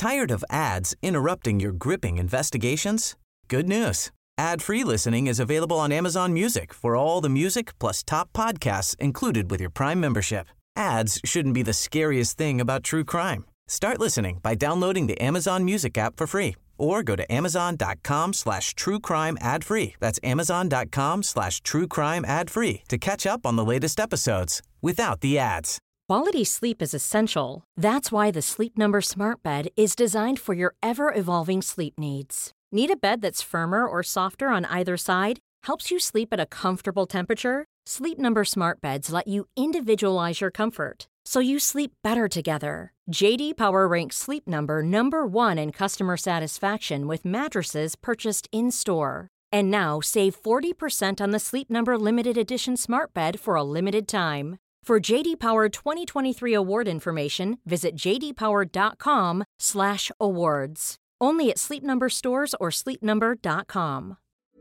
Tired of ads interrupting your gripping investigations? Good news. Ad-free listening is available on Amazon Music for all the music plus top podcasts included with your Prime membership. Ads shouldn't be the scariest thing about true crime. Start listening by downloading the Amazon Music app for free or go to amazon.com/truecrime ad-free. That's amazon.com/truecrime ad-free to catch up on the latest episodes without the ads. Quality sleep is essential. That's why the Sleep Number Smart Bed is designed for your ever-evolving sleep needs. Need a bed that's firmer or softer on either side? Helps you sleep at a comfortable temperature? Sleep Number Smart Beds let you individualize your comfort, so you sleep better together. J.D. Power ranks Sleep Number number 1 in customer satisfaction with mattresses purchased in-store. And now, save 40% on the Sleep Number Limited Edition Smart Bed for a limited time. For J.D. Power 2023 award information, visit jdpower.com/awards. Only at Sleep Number stores or sleepnumber.com.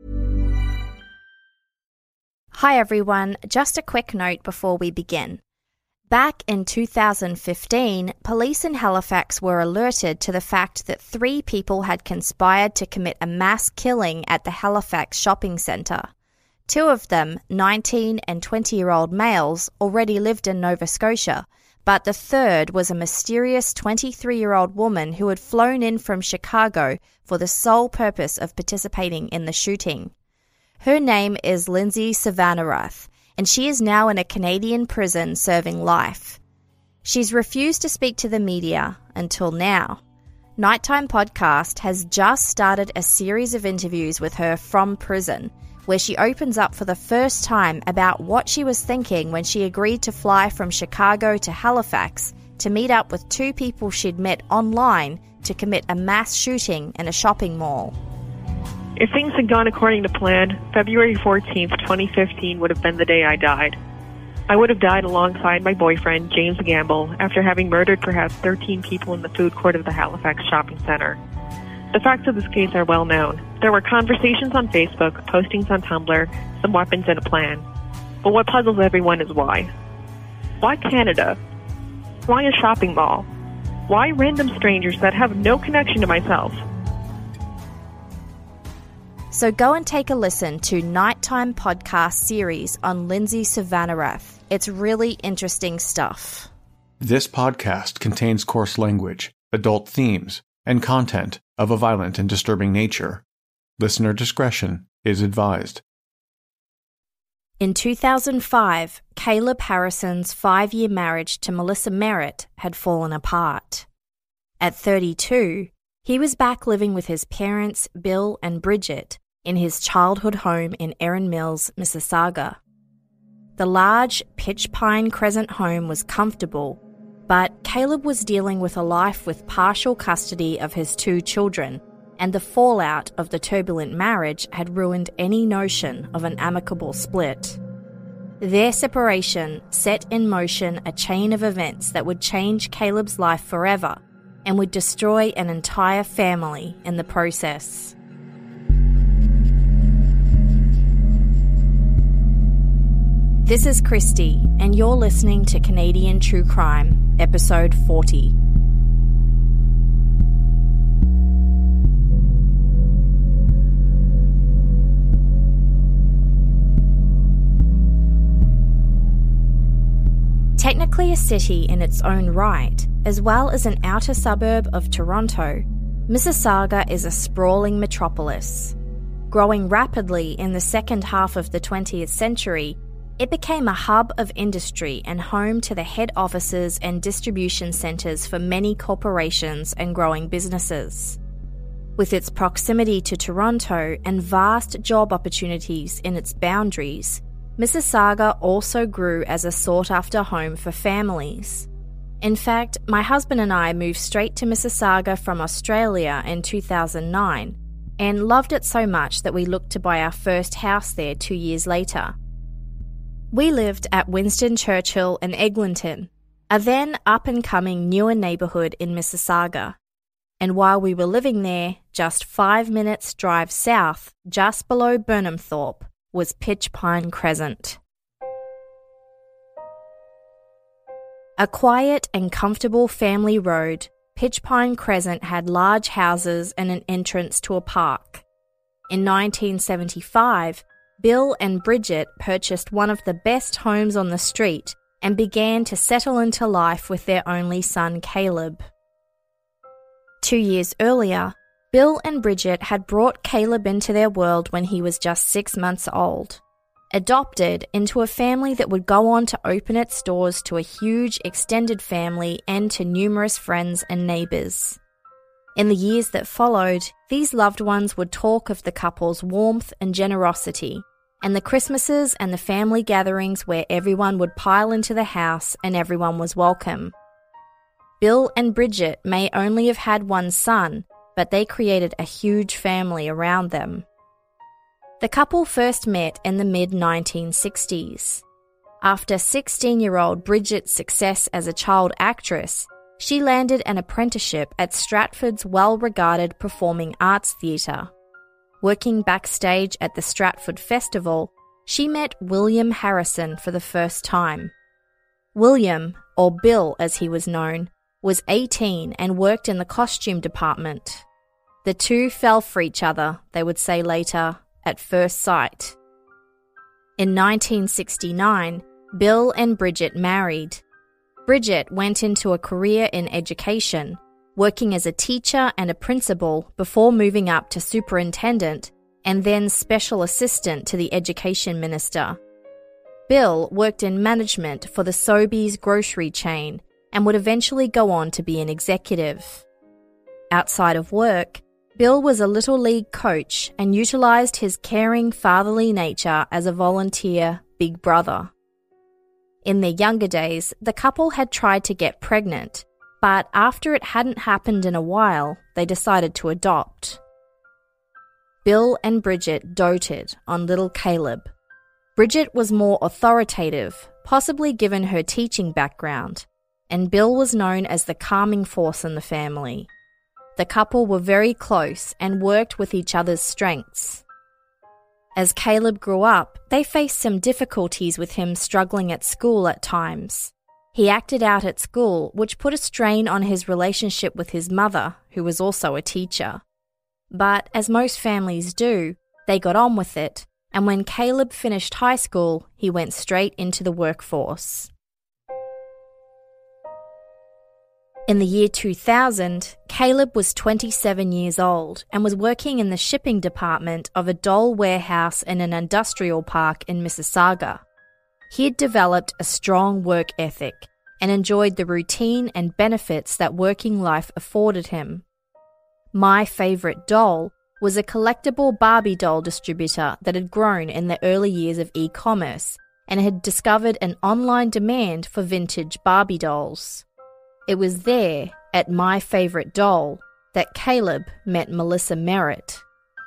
Hi everyone, just a quick note before we begin. Back in 2015, police in Halifax were alerted to the fact that 3 people had conspired to commit a mass killing at the Halifax shopping centre. 2 of them, 19 and 20-year-old males, already lived in Nova Scotia, but the third was a mysterious 23-year-old woman who had flown in from Chicago for the sole purpose of participating in the shooting. Her name is Lindsay Savannarath, and she is now in a Canadian prison serving life. She's refused to speak to the media until now. Nighttime Podcast has just started a series of interviews with her from prison, where she opens up for the first time about what she was thinking when she agreed to fly from Chicago to Halifax to meet up with 2 people she'd met online to commit a mass shooting in a shopping mall. If things had gone according to plan, February 14th, 2015 would have been the day I died. I would have died alongside my boyfriend, James Gamble, after having murdered perhaps 13 people in the food court of the Halifax shopping center. The facts of this case are well known. There were conversations on Facebook, postings on Tumblr, some weapons and a plan. But what puzzles everyone is why. Why Canada? Why a shopping mall? Why random strangers that have no connection to myself? So go and take a listen to Nighttime Podcast series on Lindsay Savannarath. It's really interesting stuff. This podcast contains coarse language, adult themes, and content of a violent and disturbing nature. Listener discretion is advised. In 2005, Caleb Harrison's 5-year marriage to Melissa Merritt had fallen apart. At 32, he was back living with his parents, Bill and Bridget, in his childhood home in Erin Mills, Mississauga. The large pitch pine crescent home was comfortable, but Caleb was dealing with a life with partial custody of his 2 children, and the fallout of the turbulent marriage had ruined any notion of an amicable split. Their separation set in motion a chain of events that would change Caleb's life forever and would destroy an entire family in the process. This is Christy, and you're listening to Canadian True Crime, Episode 40. Technically a city in its own right, as well as an outer suburb of Toronto, Mississauga is a sprawling metropolis. Growing rapidly in the second half of the 20th century, it became a hub of industry and home to the head offices and distribution centres for many corporations and growing businesses. With its proximity to Toronto and vast job opportunities in its boundaries, Mississauga also grew as a sought-after home for families. In fact, my husband and I moved straight to Mississauga from Australia in 2009 and loved it so much that we looked to buy our first house there 2 years later. We lived at Winston Churchill and Eglinton, a then up-and-coming newer neighbourhood in Mississauga. And while we were living there, just 5 minutes drive south, just below Burnhamthorpe, was Pitch Pine Crescent. A quiet and comfortable family road, Pitchpine Crescent had large houses and an entrance to a park. In 1975, Bill and Bridget purchased one of the best homes on the street and began to settle into life with their only son, Caleb. 2 years earlier, Bill and Bridget had brought Caleb into their world when he was just 6 months old. Adopted into a family that would go on to open its doors to a huge extended family and to numerous friends and neighbours. In the years that followed, these loved ones would talk of the couple's warmth and generosity, and the Christmases and the family gatherings where everyone would pile into the house and everyone was welcome. Bill and Bridget may only have had one son, but they created a huge family around them. The couple first met in the mid-1960s. After 16-year-old Bridget's success as a child actress, she landed an apprenticeship at Stratford's well-regarded Performing Arts Theatre. Working backstage at the Stratford Festival, she met William Harrison for the first time. William, or Bill as he was known, was 18 and worked in the costume department. The two fell for each other, they would say later, at first sight. In 1969, Bill and Bridget married. Bridget went into a career in education, working as a teacher and a principal before moving up to superintendent and then special assistant to the education minister. Bill worked in management for the Sobeys grocery chain and would eventually go on to be an executive. Outside of work, Bill was a Little League coach and utilised his caring fatherly nature as a volunteer big brother. In their younger days, the couple had tried to get pregnant, but after it hadn't happened in a while, they decided to adopt. Bill and Bridget doted on little Caleb. Bridget was more authoritative, possibly given her teaching background, and Bill was known as the calming force in the family. The couple were very close and worked with each other's strengths. As Caleb grew up, they faced some difficulties with him struggling at school at times. He acted out at school, which put a strain on his relationship with his mother, who was also a teacher. But as most families do, they got on with it, and when Caleb finished high school, he went straight into the workforce. In the year 2000, Caleb was 27 years old and was working in the shipping department of a doll warehouse in an industrial park in Mississauga. He had developed a strong work ethic and enjoyed the routine and benefits that working life afforded him. My Favourite Doll was a collectible Barbie doll distributor that had grown in the early years of e-commerce and had discovered an online demand for vintage Barbie dolls. It was there, at My Favourite Doll, that Caleb met Melissa Merritt.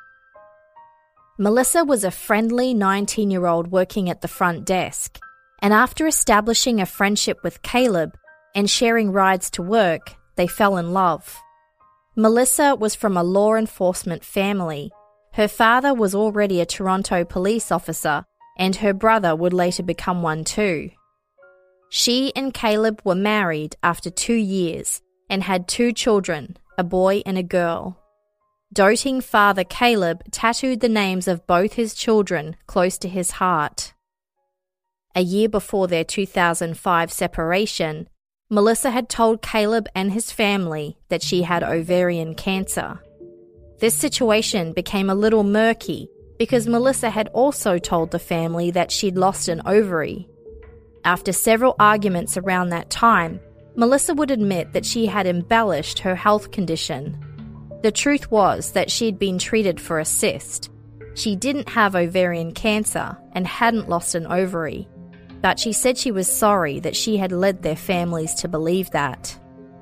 Melissa was a friendly 19-year-old working at the front desk, and after establishing a friendship with Caleb and sharing rides to work, they fell in love. Melissa was from a law enforcement family. Her father was already a Toronto police officer, and her brother would later become one too. She and Caleb were married after 2 years and had 2 children, a boy and a girl. Doting father Caleb tattooed the names of both his children close to his heart. A year before their 2005 separation, Melissa had told Caleb and his family that she had ovarian cancer. This situation became a little murky because Melissa had also told the family that she'd lost an ovary. After several arguments around that time, Melissa would admit that she had embellished her health condition. The truth was that she'd been treated for a cyst. She didn't have ovarian cancer and hadn't lost an ovary, but she said she was sorry that she had led their families to believe that.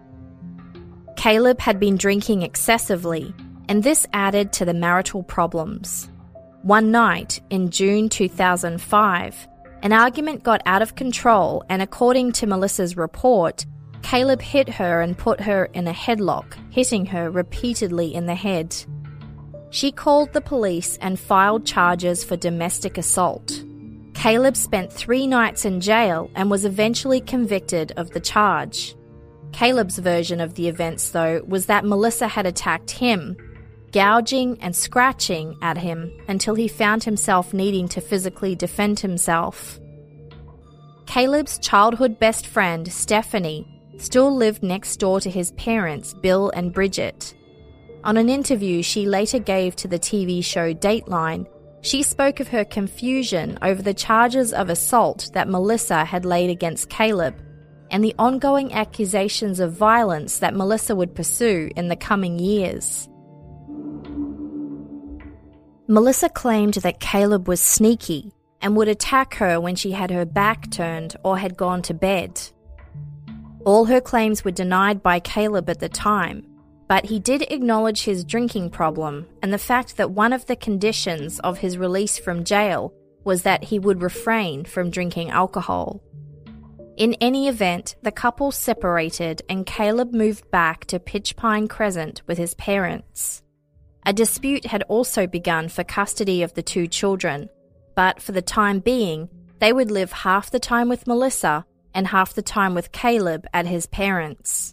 Caleb had been drinking excessively, and this added to the marital problems. One night, in June 2005, an argument got out of control, and according to Melissa's report, Caleb hit her and put her in a headlock, hitting her repeatedly in the head. She called the police and filed charges for domestic assault. Caleb spent 3 nights in jail and was eventually convicted of the charge. Caleb's version of the events, though, was that Melissa had attacked him, gouging and scratching at him until he found himself needing to physically defend himself. Caleb's childhood best friend, Stephanie, still lived next door to his parents, Bill and Bridget. On an interview she later gave to the TV show Dateline, she spoke of her confusion over the charges of assault that Melissa had laid against Caleb and the ongoing accusations of violence that Melissa would pursue in the coming years. Melissa claimed that Caleb was sneaky and would attack her when she had her back turned or had gone to bed. All her claims were denied by Caleb at the time, but he did acknowledge his drinking problem and the fact that one of the conditions of his release from jail was that he would refrain from drinking alcohol. In any event, the couple separated and Caleb moved back to Pitch Pine Crescent with his parents. A dispute had also begun for custody of the two children, but for the time being, they would live half the time with Melissa and half the time with Caleb at his parents'.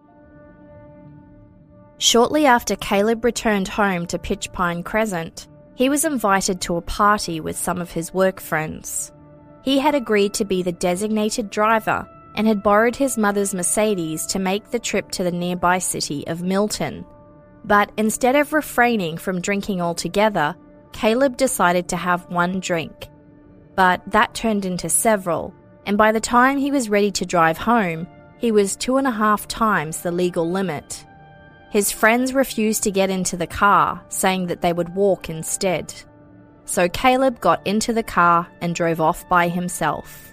Shortly after Caleb returned home to Pitch Pine Crescent, he was invited to a party with some of his work friends. He had agreed to be the designated driver and had borrowed his mother's Mercedes to make the trip to the nearby city of Milton. But instead of refraining from drinking altogether, Caleb decided to have one drink. But that turned into several, and by the time he was ready to drive home, he was 2.5 times the legal limit. His friends refused to get into the car, saying that they would walk instead. So Caleb got into the car and drove off by himself.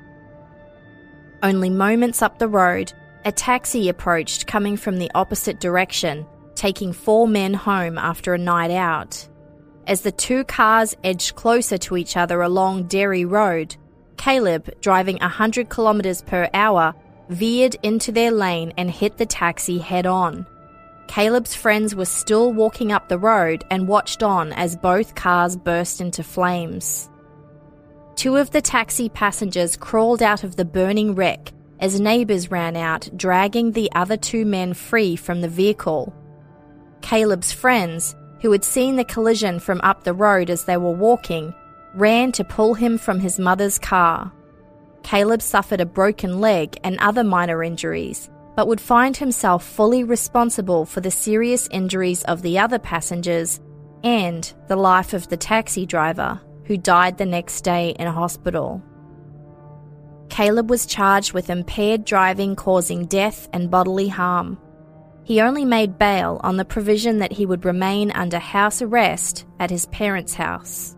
Only moments up the road, a taxi approached coming from the opposite direction, taking 4 men home after a night out. As the two cars edged closer to each other along Derry Road, Caleb, driving 100 kilometers per hour, veered into their lane and hit the taxi head-on. Caleb's friends were still walking up the road and watched on as both cars burst into flames. 2 of the taxi passengers crawled out of the burning wreck as neighbours ran out, dragging the other 2 men free from the vehicle. Caleb's friends, who had seen the collision from up the road as they were walking, ran to pull him from his mother's car. Caleb suffered a broken leg and other minor injuries, but would find himself fully responsible for the serious injuries of the other passengers and the life of the taxi driver, who died the next day in a hospital. Caleb was charged with impaired driving causing death and bodily harm. He only made bail on the provision that he would remain under house arrest at his parents' house.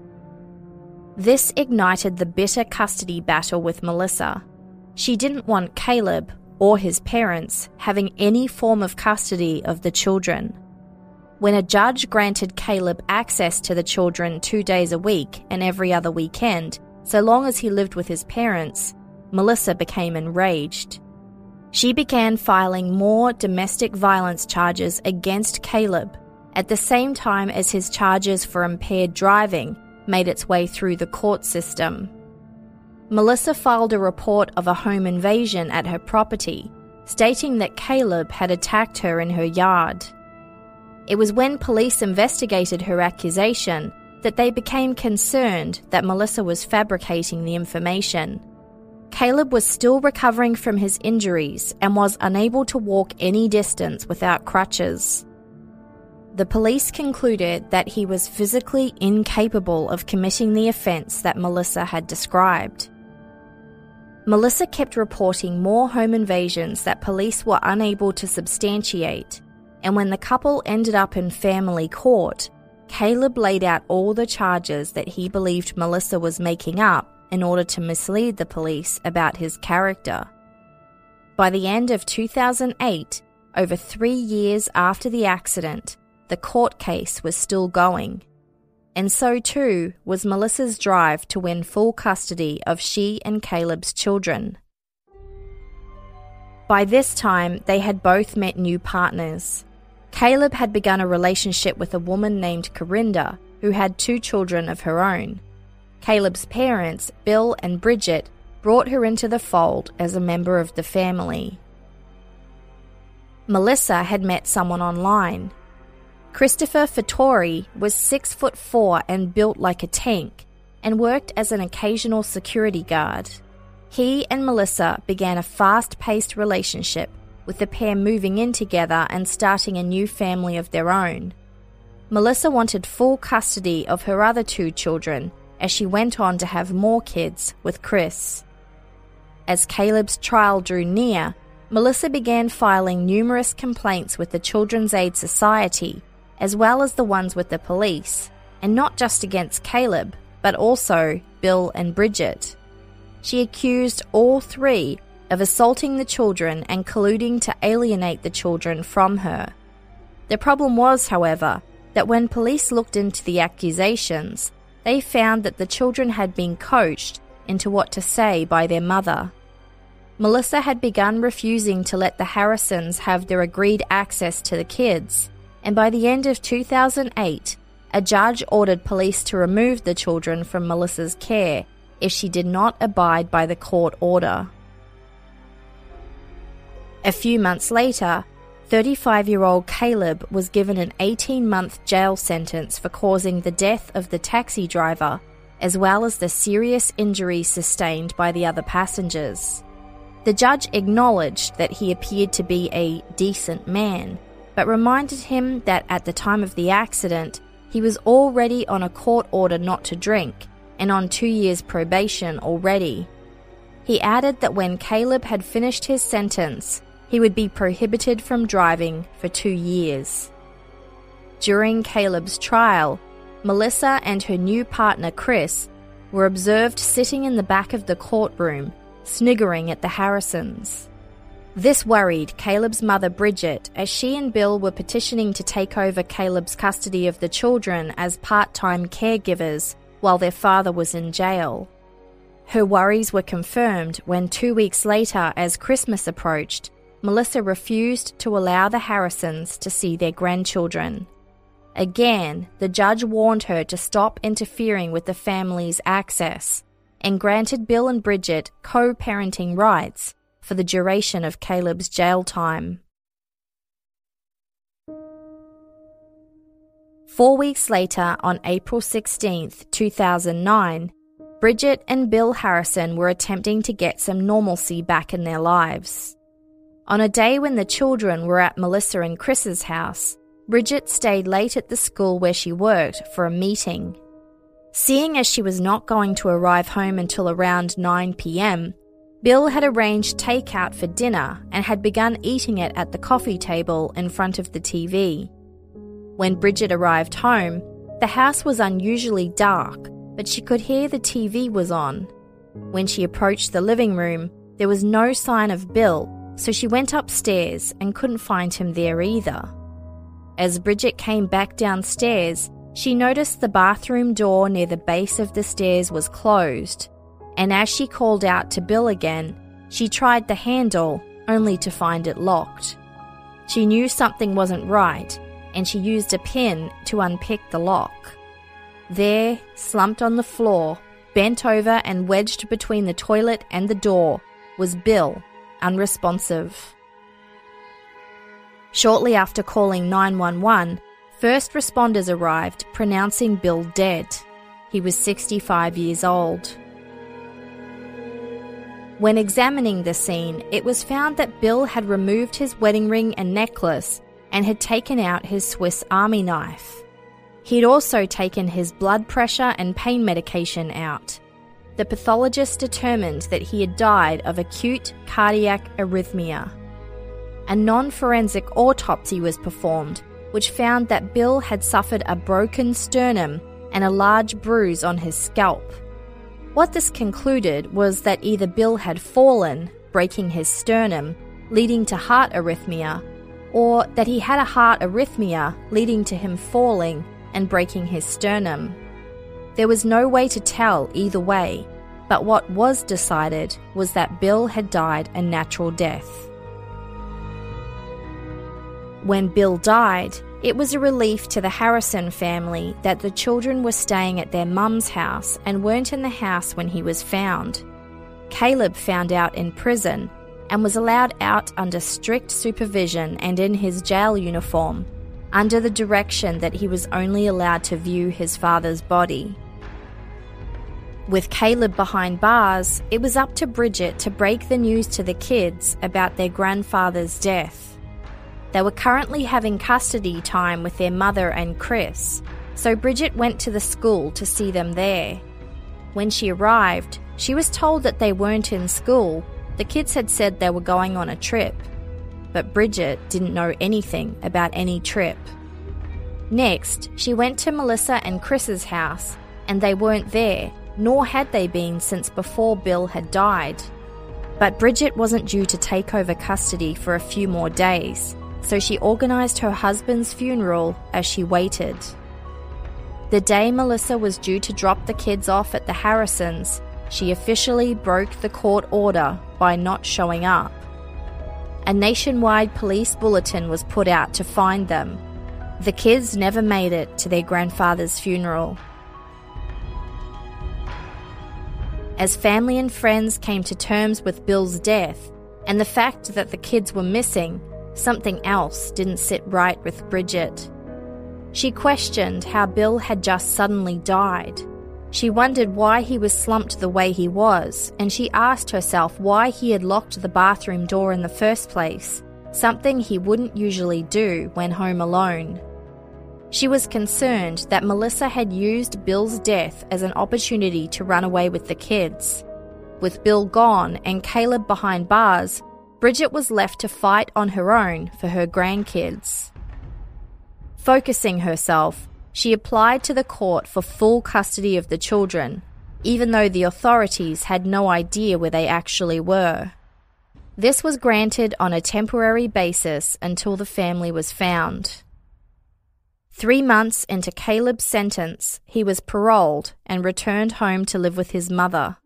This ignited the bitter custody battle with Melissa. She didn't want Caleb or his parents having any form of custody of the children. When a judge granted Caleb access to the children 2 days a week and every other weekend, so long as he lived with his parents, Melissa became enraged. She began filing more domestic violence charges against Caleb, at the same time as his charges for impaired driving made its way through the court system. Melissa filed a report of a home invasion at her property, stating that Caleb had attacked her in her yard. It was when police investigated her accusation that they became concerned that Melissa was fabricating the information. Caleb was still recovering from his injuries and was unable to walk any distance without crutches. The police concluded that he was physically incapable of committing the offence that Melissa had described. Melissa kept reporting more home invasions that police were unable to substantiate, and when the couple ended up in family court, Caleb laid out all the charges that he believed Melissa was making up in order to mislead the police about his character. By the end of 2008, over 3 years after the accident, the court case was still going. And so too was Melissa's drive to win full custody of she and Caleb's children. By this time, they had both met new partners. Caleb had begun a relationship with a woman named Corinda, who had 2 children of her own. Caleb's parents, Bill and Bridget, brought her into the fold as a member of the family. Melissa had met someone online. Christopher Fattori was 6'4" and built like a tank, and worked as an occasional security guard. He and Melissa began a fast-paced relationship, with the pair moving in together and starting a new family of their own. Melissa wanted full custody of her other 2 children, as she went on to have more kids with Chris. As Caleb's trial drew near, Melissa began filing numerous complaints with the Children's Aid Society, as well as the ones with the police, and not just against Caleb, but also Bill and Bridget. She accused all 3 of assaulting the children and colluding to alienate the children from her. The problem was, however, that when police looked into the accusations, they found that the children had been coached into what to say by their mother. Melissa had begun refusing to let the Harrisons have their agreed access to the kids, and by the end of 2008, a judge ordered police to remove the children from Melissa's care if she did not abide by the court order. A few months later, 35-year-old Caleb was given an 18-month jail sentence for causing the death of the taxi driver, as well as the serious injuries sustained by the other passengers. The judge acknowledged that he appeared to be a decent man, but reminded him that at the time of the accident, he was already on a court order not to drink and on 2 years probation already. He added that when Caleb had finished his sentence, he would be prohibited from driving for 2 years. During Caleb's trial, Melissa and her new partner Chris were observed sitting in the back of the courtroom, sniggering at the Harrisons. This worried Caleb's mother Bridget, as she and Bill were petitioning to take over Caleb's custody of the children as part-time caregivers while their father was in jail. Her worries were confirmed when 2 weeks later, as Christmas approached, Melissa refused to allow the Harrisons to see their grandchildren. Again, the judge warned her to stop interfering with the family's access and granted Bill and Bridget co-parenting rights for the duration of Caleb's jail time. 4 weeks later, on April 16, 2009, Bridget and Bill Harrison were attempting to get some normalcy back in their lives. On a day when the children were at Melissa and Chris's house, Bridget stayed late at the school where she worked for a meeting. Seeing as she was not going to arrive home until around 9 p.m, Bill had arranged takeout for dinner and had begun eating it at the coffee table in front of the TV. When Bridget arrived home, the house was unusually dark, but she could hear the TV was on. When she approached the living room, there was no sign of Bill, so she went upstairs and couldn't find him there either. As Bridget came back downstairs, she noticed the bathroom door near the base of the stairs was closed, and as she called out to Bill again, she tried the handle, only to find it locked. She knew something wasn't right, and she used a pin to unpick the lock. There, slumped on the floor, bent over and wedged between the toilet and the door, was Bill, unresponsive. Shortly after calling 911, first responders arrived, pronouncing Bill dead. He was 65 years old. When examining the scene, it was found that Bill had removed his wedding ring and necklace and had taken out his Swiss Army knife. He'd also taken his blood pressure and pain medication out. The pathologist determined that he had died of acute cardiac arrhythmia. A non-forensic autopsy was performed, which found that Bill had suffered a broken sternum and a large bruise on his scalp. What this concluded was that either Bill had fallen, breaking his sternum, leading to heart arrhythmia, or that he had a heart arrhythmia leading to him falling and breaking his sternum. There was no way to tell either way, but what was decided was that Bill had died a natural death. When Bill died, it was a relief to the Harrison family that the children were staying at their mum's house and weren't in the house when he was found. Caleb found out in prison, and was allowed out under strict supervision and in his jail uniform, under the direction that he was only allowed to view his father's body. With Caleb behind bars, it was up to Bridget to break the news to the kids about their grandfather's death. They were currently having custody time with their mother and Chris, so Bridget went to the school to see them there. When she arrived, she was told that they weren't in school. The kids had said they were going on a trip. But Bridget didn't know anything about any trip. Next, she went to Melissa and Chris's house, and they weren't there, nor had they been since before Bill had died. But Bridget wasn't due to take over custody for a few more days, so she organised her husband's funeral as she waited. The day Melissa was due to drop the kids off at the Harrisons, she officially broke the court order by not showing up. A nationwide police bulletin was put out to find them. The kids never made it to their grandfather's funeral. As family and friends came to terms with Bill's death and the fact that the kids were missing, something else didn't sit right with Bridget. She questioned how Bill had just suddenly died. She wondered why he was slumped the way he was, and she asked herself why he had locked the bathroom door in the first place, something he wouldn't usually do when home alone. She was concerned that Melissa had used Bill's death as an opportunity to run away with the kids. With Bill gone and Caleb behind bars, Bridget was left to fight on her own for her grandkids. Focusing herself, she applied to the court for full custody of the children, even though the authorities had no idea where they actually were. This was granted on a temporary basis until the family was found. 3 months into Caleb's sentence, he was paroled and returned home to live with his mother.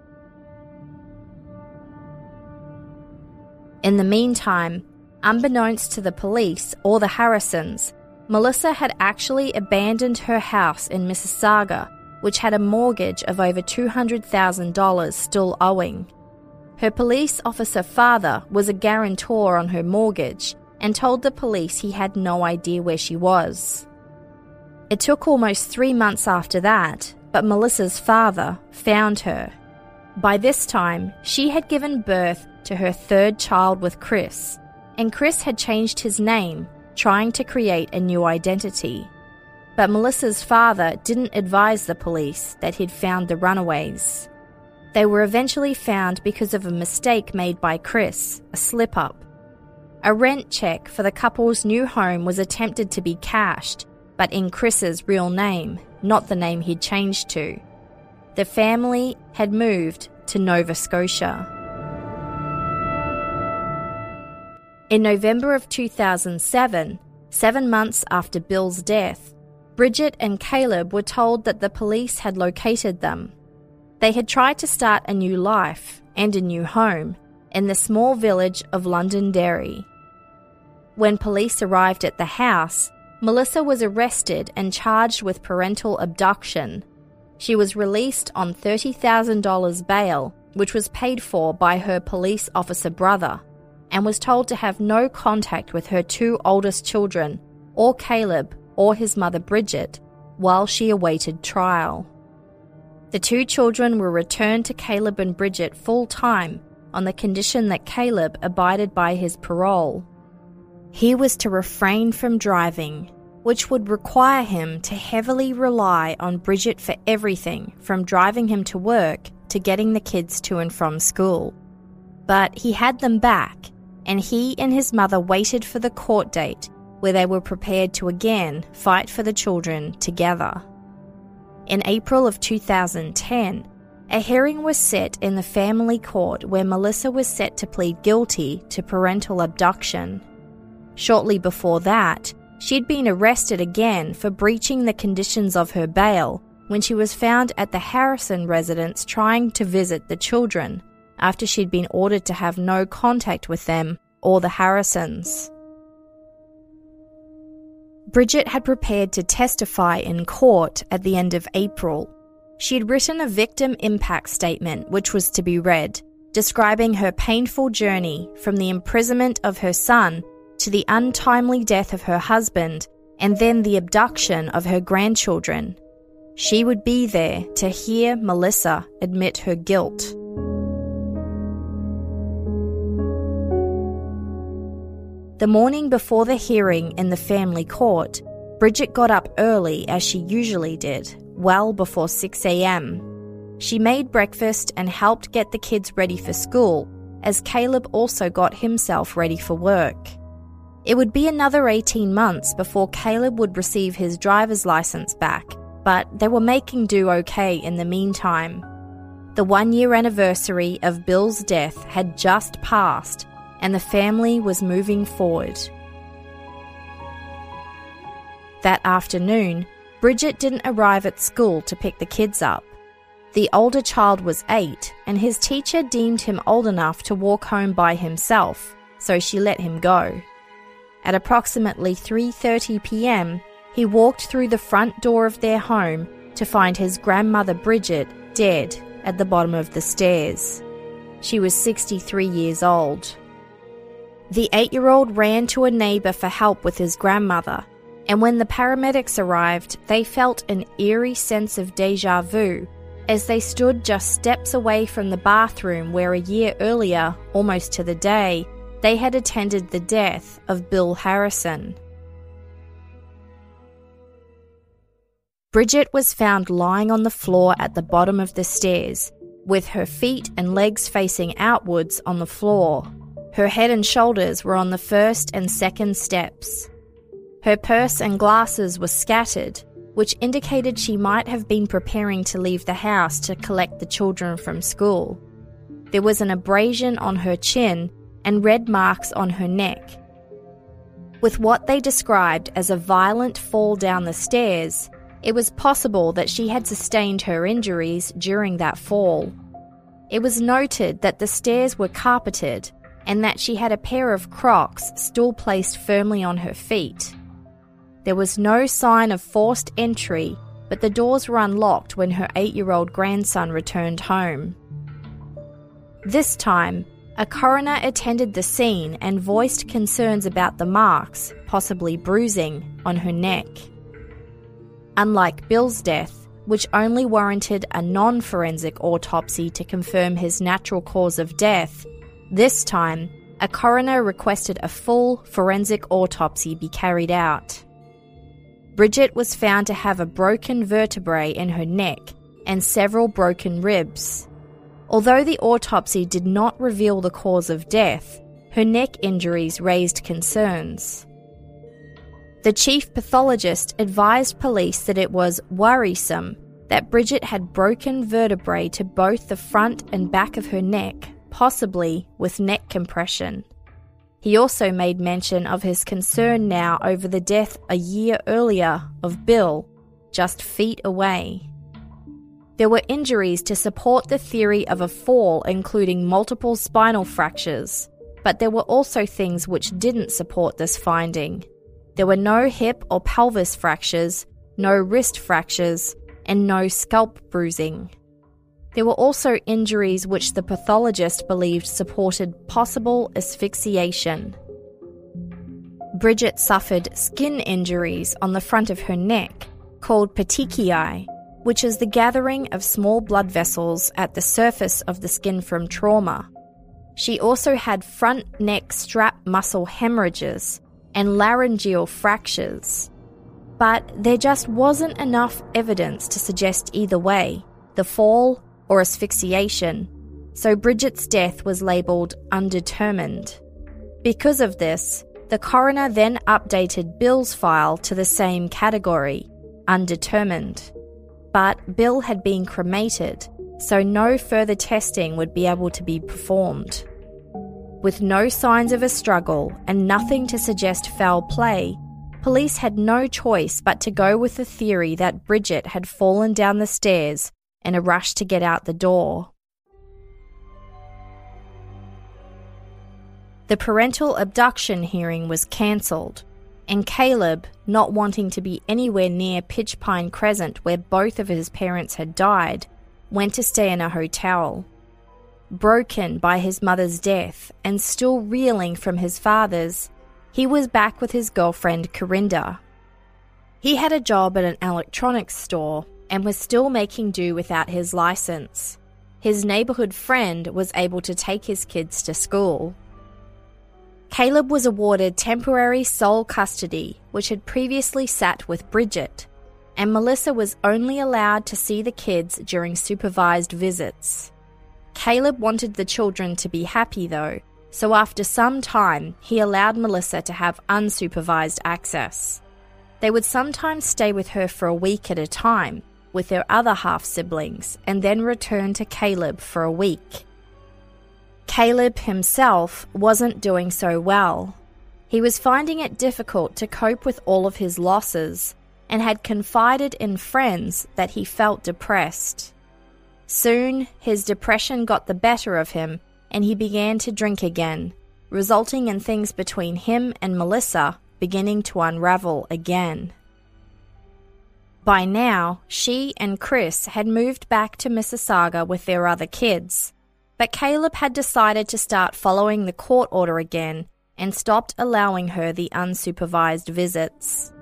In the meantime, unbeknownst to the police or the Harrisons, Melissa had actually abandoned her house in Mississauga, which had a mortgage of over $200,000 still owing. Her police officer father was a guarantor on her mortgage and told the police he had no idea where she was. It took almost 3 months after that, but Melissa's father found her. By this time, she had given birth to her third child with Chris, and Chris had changed his name, trying to create a new identity. But Melissa's father didn't advise the police that he'd found the runaways. They were eventually found because of a mistake made by Chris, a slip-up. A rent check for the couple's new home was attempted to be cashed, but in Chris's real name, not the name he'd changed to. The family had moved to Nova Scotia. In November of 2007, 7 months after Bill's death, Bridget and Caleb were told that the police had located them. They had tried to start a new life and a new home in the small village of Londonderry. When police arrived at the house, Melissa was arrested and charged with parental abduction. She was released on $30,000 bail, which was paid for by her police officer brother, and was told to have no contact with her 2 oldest children, or Caleb or his mother Bridget, while she awaited trial. The 2 children were returned to Caleb and Bridget full-time on the condition that Caleb abided by his parole. He was to refrain from driving, which would require him to heavily rely on Bridget for everything from driving him to work to getting the kids to and from school. But he had them back, and he and his mother waited for the court date where they were prepared to again fight for the children together. In April of 2010, a hearing was set in the family court where Melissa was set to plead guilty to parental abduction. Shortly before that, she'd been arrested again for breaching the conditions of her bail when she was found at the Harrison residence trying to visit the children, after she'd been ordered to have no contact with them or the Harrisons. Bridget had prepared to testify in court at the end of April. She had written a victim impact statement which was to be read, describing her painful journey from the imprisonment of her son to the untimely death of her husband and then the abduction of her grandchildren. She would be there to hear Melissa admit her guilt. The morning before the hearing in the family court, Bridget got up early as she usually did, well before 6 a.m. She made breakfast and helped get the kids ready for school, as Caleb also got himself ready for work. It would be another 18 months before Caleb would receive his driver's license back, but they were making do okay in the meantime. The 1-year anniversary of Bill's death had just passed, and the family was moving forward. That afternoon, Bridget didn't arrive at school to pick the kids up. The older child was 8, and his teacher deemed him old enough to walk home by himself, so she let him go. At approximately 3:30 p.m, he walked through the front door of their home to find his grandmother Bridget dead at the bottom of the stairs. She was 63 years old. The 8-year-old ran to a neighbour for help with his grandmother, and when the paramedics arrived, they felt an eerie sense of déjà vu as they stood just steps away from the bathroom where a year earlier, almost to the day, they had attended the death of Bill Harrison. Bridget was found lying on the floor at the bottom of the stairs, with her feet and legs facing outwards on the floor. Her head and shoulders were on the first and second steps. Her purse and glasses were scattered, which indicated she might have been preparing to leave the house to collect the children from school. There was an abrasion on her chin and red marks on her neck. With what they described as a violent fall down the stairs, it was possible that she had sustained her injuries during that fall. It was noted that the stairs were carpeted and that she had a pair of Crocs still placed firmly on her feet. There was no sign of forced entry, but the doors were unlocked when her 8-year-old grandson returned home. This time, a coroner attended the scene and voiced concerns about the marks, possibly bruising, on her neck. Unlike Bill's death, which only warranted a non-forensic autopsy to confirm his natural cause of death, this time, a coroner requested a full forensic autopsy be carried out. Bridget was found to have a broken vertebrae in her neck and several broken ribs. Although the autopsy did not reveal the cause of death, her neck injuries raised concerns. The chief pathologist advised police that it was worrisome that Bridget had broken vertebrae to both the front and back of her neck, possibly with neck compression. He also made mention of his concern now over the death a year earlier of Bill, just feet away. There were injuries to support the theory of a fall, including multiple spinal fractures, but there were also things which didn't support this finding. There were no hip or pelvis fractures, no wrist fractures, and no scalp bruising. There were also injuries which the pathologist believed supported possible asphyxiation. Bridget suffered skin injuries on the front of her neck, called petechiae, which is the gathering of small blood vessels at the surface of the skin from trauma. She also had front neck strap muscle hemorrhages and laryngeal fractures. But there just wasn't enough evidence to suggest either way, the fall or asphyxiation, so Bridget's death was labelled undetermined. Because of this, the coroner then updated Bill's file to the same category, undetermined. But Bill had been cremated, so no further testing would be able to be performed. With no signs of a struggle and nothing to suggest foul play, police had no choice but to go with the theory that Bridget had fallen down the stairs in a rush to get out the door. The parental abduction hearing was cancelled, and Caleb, not wanting to be anywhere near Pitch Pine Crescent where both of his parents had died, went to stay in a hotel. broken by his mother's death and still reeling from his father's, he was back with his girlfriend Corinda. He had a job at an electronics store and was still making do without his license. His neighborhood friend was able to take his kids to school. Caleb was awarded temporary sole custody, which had previously sat with Bridget, and Melissa was only allowed to see the kids during supervised visits. Caleb wanted the children to be happy though, so after some time, he allowed Melissa to have unsupervised access. They would sometimes stay with her for a week at a time, with their other half-siblings, and then return to Caleb for a week. Caleb himself wasn't doing so well. He was finding it difficult to cope with all of his losses, and had confided in friends that he felt depressed. Soon, his depression got the better of him, and he began to drink again, resulting in things between him and Melissa beginning to unravel again. By now, she and Chris had moved back to Mississauga with their other kids, but Caleb had decided to start following the court order again and stopped allowing her the unsupervised visits.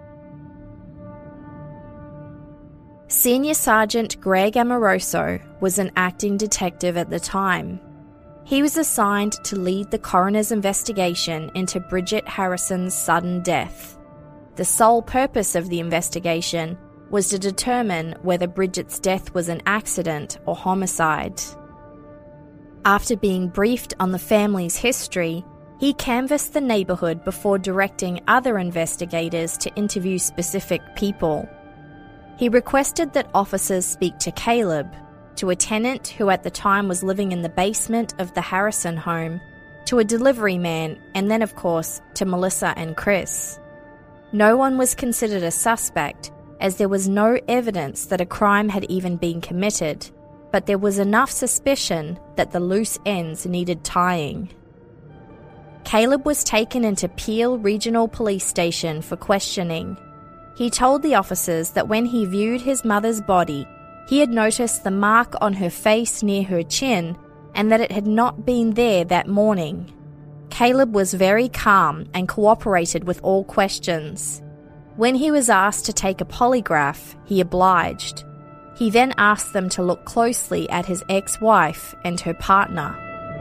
Senior Sergeant Greg Amoroso was an acting detective at the time. He was assigned to lead the coroner's investigation into Bridget Harrison's sudden death. The sole purpose of the investigation was to determine whether Bridget's death was an accident or homicide. After being briefed on the family's history, he canvassed the neighbourhood before directing other investigators to interview specific people. He requested that officers speak to Caleb, to a tenant who at the time was living in the basement of the Harrison home, to a delivery man, and then of course to Melissa and Chris. No one was considered a suspect, as there was no evidence that a crime had even been committed, but there was enough suspicion that the loose ends needed tying. Caleb was taken into Peel Regional Police Station for questioning. He told the officers that when he viewed his mother's body, he had noticed the mark on her face near her chin and that it had not been there that morning. Caleb was very calm and cooperated with all questions. When he was asked to take a polygraph, he obliged. He then asked them to look closely at his ex-wife and her partner.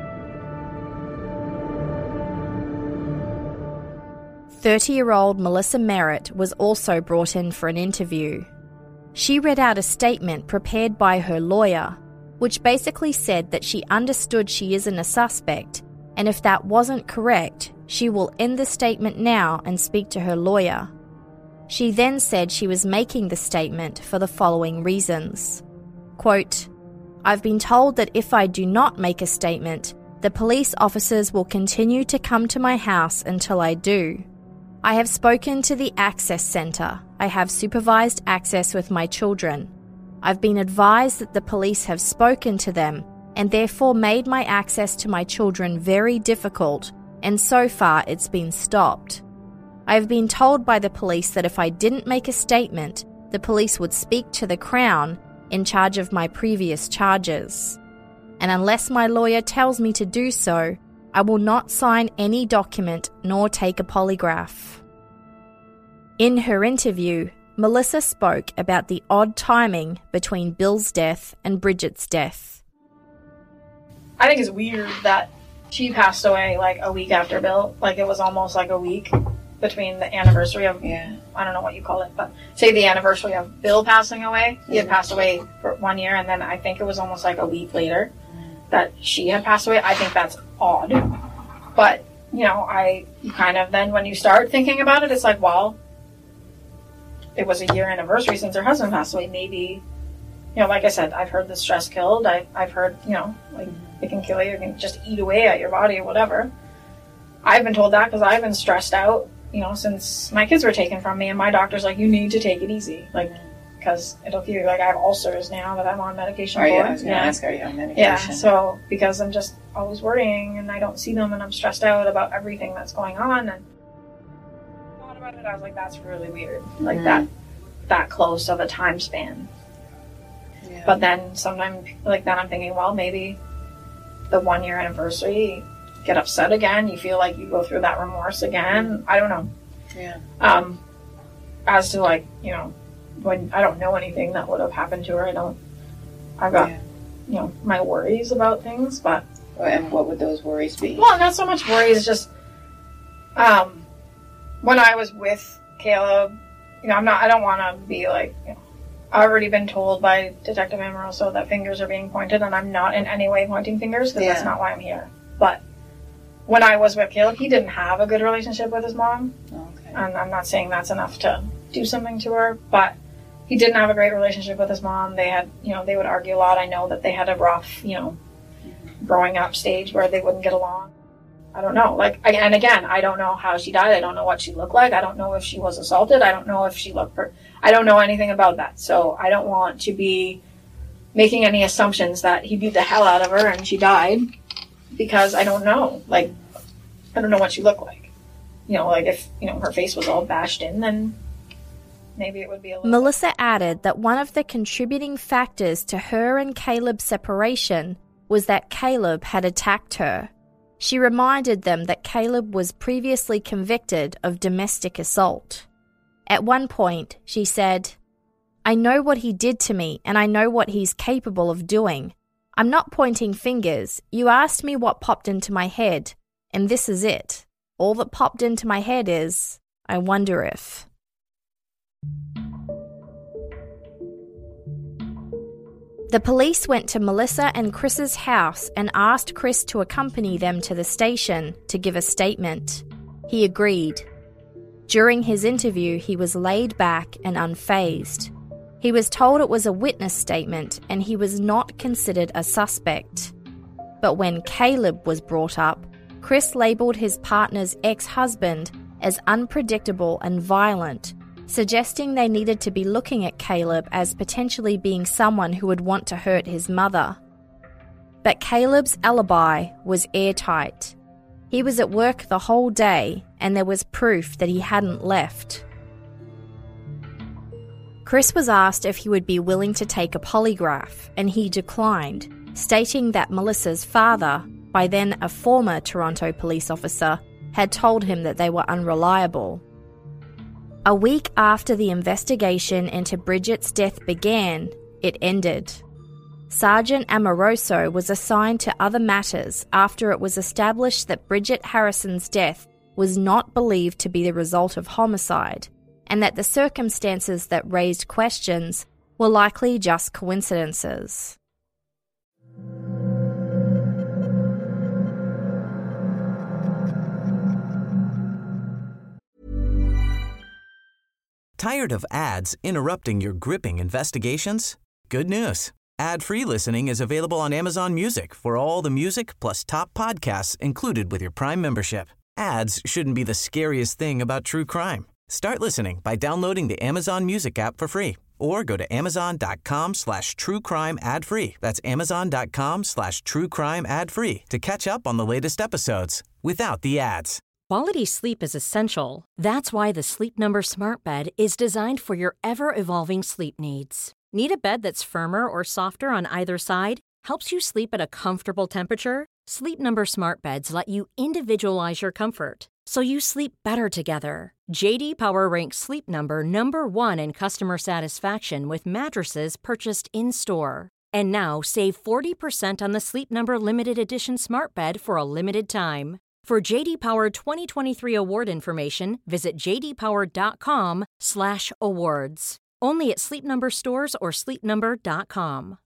30-year-old Melissa Merritt was also brought in for an interview. She read out a statement prepared by her lawyer, which basically said that she understood she isn't a suspect, and if that wasn't correct, she will end the statement now and speak to her lawyer. She then said she was making the statement for the following reasons. Quote, "I've been told that if I do not make a statement, the police officers will continue to come to my house until I do. I have spoken to the Access Centre. I have supervised access with my children. I've been advised that the police have spoken to them and therefore made my access to my children very difficult, and so far it's been stopped. I have been told by the police that if I didn't make a statement, the police would speak to the Crown in charge of my previous charges. And unless my lawyer tells me to do so, I will not sign any document nor take a polygraph." In her interview, Melissa spoke about the odd timing between Bill's death and Bridget's death. I think it's weird that she passed away like a week after Bill. Like it was almost like a week between the anniversary of, I don't know what you call it, but say the anniversary of Bill passing away. He had passed away for 1 year, and then I think it was almost like a week later that she had passed away. I think that's odd. But, you know, I kind of then when you start thinking about it, it's like, well, it was a year anniversary since her husband passed away. Maybe, you know, like I said, I've heard the stress killed. I've heard, you know, like it can kill you. It can just eat away at your body or whatever. I've been told that because I've been stressed out, you know, since my kids were taken from me, and my doctor's like, you need to take it easy. Like, because it'll give you, like, I have ulcers now that I'm on medication for. I was going to ask, are you on medication? Yeah, so, because I'm just always worrying, and I don't see them, and I'm stressed out about everything that's going on, and I thought about it, I was like, that's really weird, like, that close of a time span. Yeah. But then, sometimes, like, then I'm thinking, well, maybe the 1 year anniversary, get upset again. You feel like you go through that remorse again. I don't know. Yeah. As to like, you know, when I don't know anything that would have happened to her, I've got, you know, my worries about things, but. And what would those worries be? Well, not so much worries, just, when I was with Caleb, you know, I don't want to be like, you know, I've already been told by Detective Amoroso that fingers are being pointed, and I'm not in any way pointing fingers, because that's not why I'm here. But when I was with Caleb, he didn't have a good relationship with his mom. Okay. And I'm not saying that's enough to do something to her, but he didn't have a great relationship with his mom. They had, you know, they would argue a lot. I know that they had a rough, you know, growing up stage where they wouldn't get along. I don't know. Like, and again, I don't know how she died. I don't know what she looked like. I don't know if she was assaulted. I don't know if she looked I don't know anything about that. So I don't want to be making any assumptions that he beat the hell out of her and she died, because I don't know. Like, I don't know what she looked like. You know, like if, you know, her face was all bashed in, then maybe it would be a little... Melissa added that one of the contributing factors to her and Caleb's separation was that Caleb had attacked her. She reminded them that Caleb was previously convicted of domestic assault. At one point, she said, "I know what he did to me, and I know what he's capable of doing. I'm not pointing fingers. You asked me what popped into my head, and this is it. All that popped into my head is, I wonder if..." The police went to Melissa and Chris's house and asked Chris to accompany them to the station to give a statement. He agreed. During his interview, he was laid back and unfazed. He was told it was a witness statement and he was not considered a suspect. But when Caleb was brought up, Chris labelled his partner's ex-husband as unpredictable and violent, suggesting they needed to be looking at Caleb as potentially being someone who would want to hurt his mother. But Caleb's alibi was airtight. He was at work the whole day, and there was proof that he hadn't left. Chris was asked if he would be willing to take a polygraph, and he declined, stating that Melissa's father, by then a former Toronto police officer, had told him that they were unreliable. A week after the investigation into Bridget's death began, it ended. Sergeant Amoroso was assigned to other matters after it was established that Bridget Harrison's death was not believed to be the result of homicide, and that the circumstances that raised questions were likely just coincidences. Tired of ads interrupting your gripping investigations? Good news. Ad-free listening is available on Amazon Music for all the music plus top podcasts included with your Prime membership. Ads shouldn't be the scariest thing about true crime. Start listening by downloading the Amazon Music app for free or go to amazon.com/truecrime ad-free. That's amazon.com/truecrime ad-free to catch up on the latest episodes without the ads. Quality sleep is essential. That's why the Sleep Number Smart Bed is designed for your ever-evolving sleep needs. Need a bed that's firmer or softer on either side? Helps you sleep at a comfortable temperature? Sleep Number Smart Beds let you individualize your comfort, so you sleep better together. J.D. Power ranks Sleep Number number 1 in customer satisfaction with mattresses purchased in-store. And now save 40% on the Sleep Number Limited Edition Smart Bed for a limited time. For J.D. Power 2023 award information, visit jdpower.com/awards. Only at Sleep Number stores or sleepnumber.com.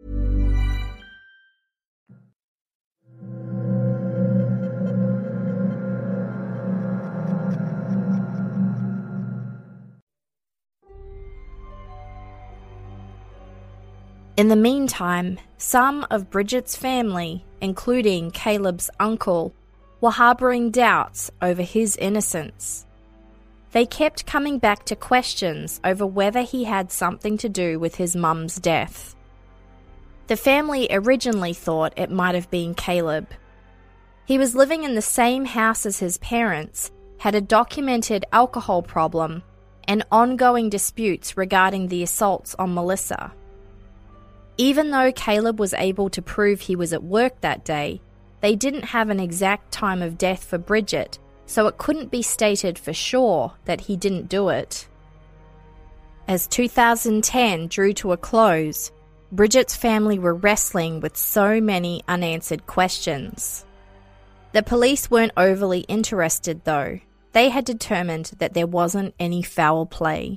In the meantime, some of Bridget's family, including Caleb's uncle, were harbouring doubts over his innocence. They kept coming back to questions over whether he had something to do with his mum's death. The family originally thought it might have been Caleb. He was living in the same house as his parents, had a documented alcohol problem, and ongoing disputes regarding the assaults on Melissa. Even though Caleb was able to prove he was at work that day, they didn't have an exact time of death for Bridget, so it couldn't be stated for sure that he didn't do it. As 2010 drew to a close, Bridget's family were wrestling with so many unanswered questions. The police weren't overly interested though. They had determined that there wasn't any foul play.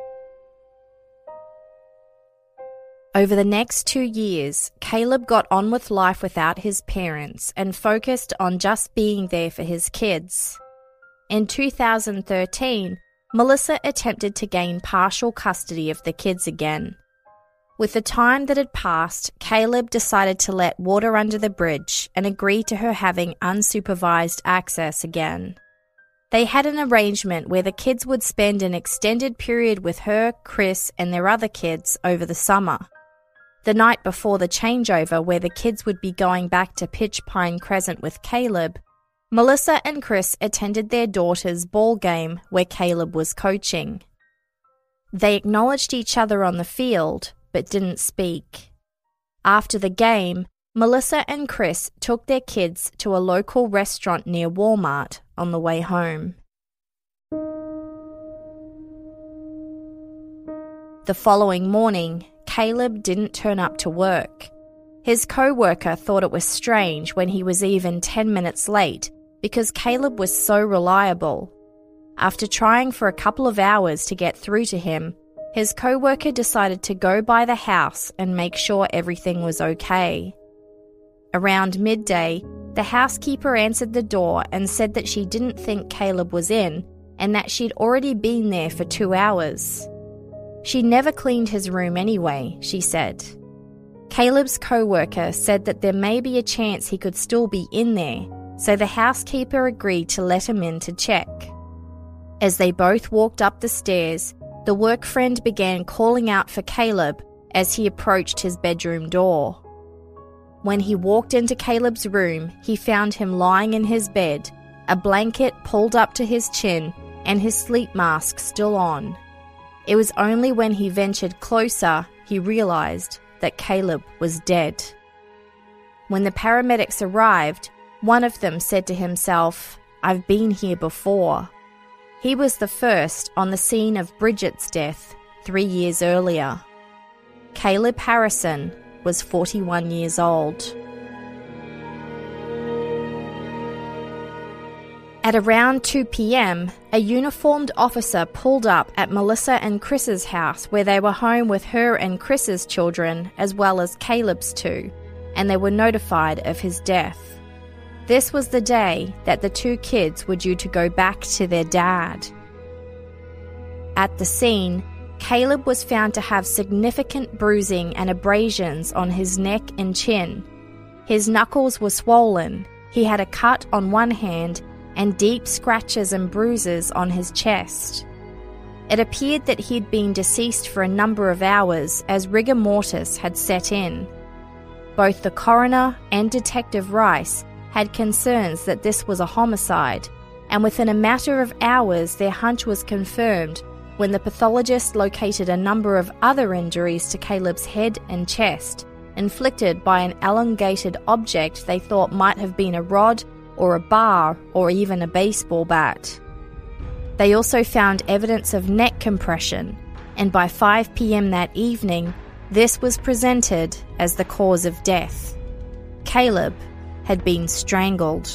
Over the next 2 years, Caleb got on with life without his parents and focused on just being there for his kids. In 2013, Melissa attempted to gain partial custody of the kids again. With the time that had passed, Caleb decided to let water under the bridge and agree to her having unsupervised access again. They had an arrangement where the kids would spend an extended period with her, Chris, and their other kids over the summer. The night before the changeover, where the kids would be going back to Pitch Pine Crescent with Caleb, Melissa and Chris attended their daughter's ball game where Caleb was coaching. They acknowledged each other on the field, but didn't speak. After the game, Melissa and Chris took their kids to a local restaurant near Walmart on the way home. The following morning, Caleb didn't turn up to work. His co-worker thought it was strange when he was even 10 minutes late because Caleb was so reliable. After trying for a couple of hours to get through to him, his co-worker decided to go by the house and make sure everything was okay. Around midday, the housekeeper answered the door and said that she didn't think Caleb was in and that she'd already been there for 2 hours. She never cleaned his room anyway, she said. Caleb's co-worker said that there may be a chance he could still be in there, so the housekeeper agreed to let him in to check. As they both walked up the stairs, the work friend began calling out for Caleb as he approached his bedroom door. When he walked into Caleb's room, he found him lying in his bed, a blanket pulled up to his chin and his sleep mask still on. It was only when he ventured closer he realized that Caleb was dead. When the paramedics arrived, one of them said to himself, "I've been here before." He was the first on the scene of Bridget's death 3 years earlier. Caleb Harrison was 41 years old. At around 2 p.m, a uniformed officer pulled up at Melissa and Chris's house where they were home with her and Chris's children as well as Caleb's 2, and they were notified of his death. This was the day that the 2 kids were due to go back to their dad. At the scene, Caleb was found to have significant bruising and abrasions on his neck and chin. His knuckles were swollen, he had a cut on one hand, and deep scratches and bruises on his chest. It appeared that he'd been deceased for a number of hours as rigor mortis had set in. Both the coroner and Detective Rice had concerns that this was a homicide, and within a matter of hours their hunch was confirmed when the pathologist located a number of other injuries to Caleb's head and chest, inflicted by an elongated object they thought might have been a rod or a bar or even a baseball bat. They also found evidence of neck compression, and by 5 p.m. that evening, this was presented as the cause of death. Caleb had been strangled.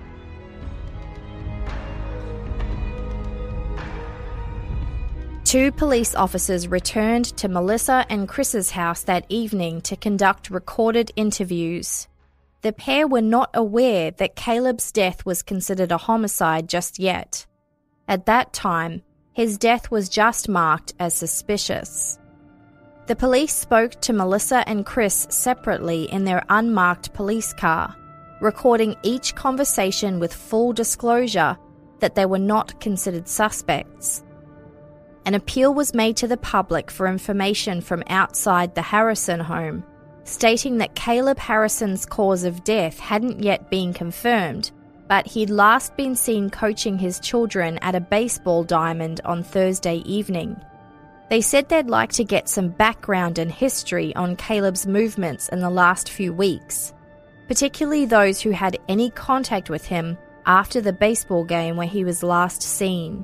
Two police officers returned to Melissa and Chris's house that evening to conduct recorded interviews. The pair were not aware that Caleb's death was considered a homicide just yet. At that time, his death was just marked as suspicious. The police spoke to Melissa and Chris separately in their unmarked police car, recording each conversation with full disclosure that they were not considered suspects. An appeal was made to the public for information from outside the Harrison home, stating that Caleb Harrison's cause of death hadn't yet been confirmed, but he'd last been seen coaching his children at a baseball diamond on Thursday evening. They said they'd like to get some background and history on Caleb's movements in the last few weeks, particularly those who had any contact with him after the baseball game where he was last seen.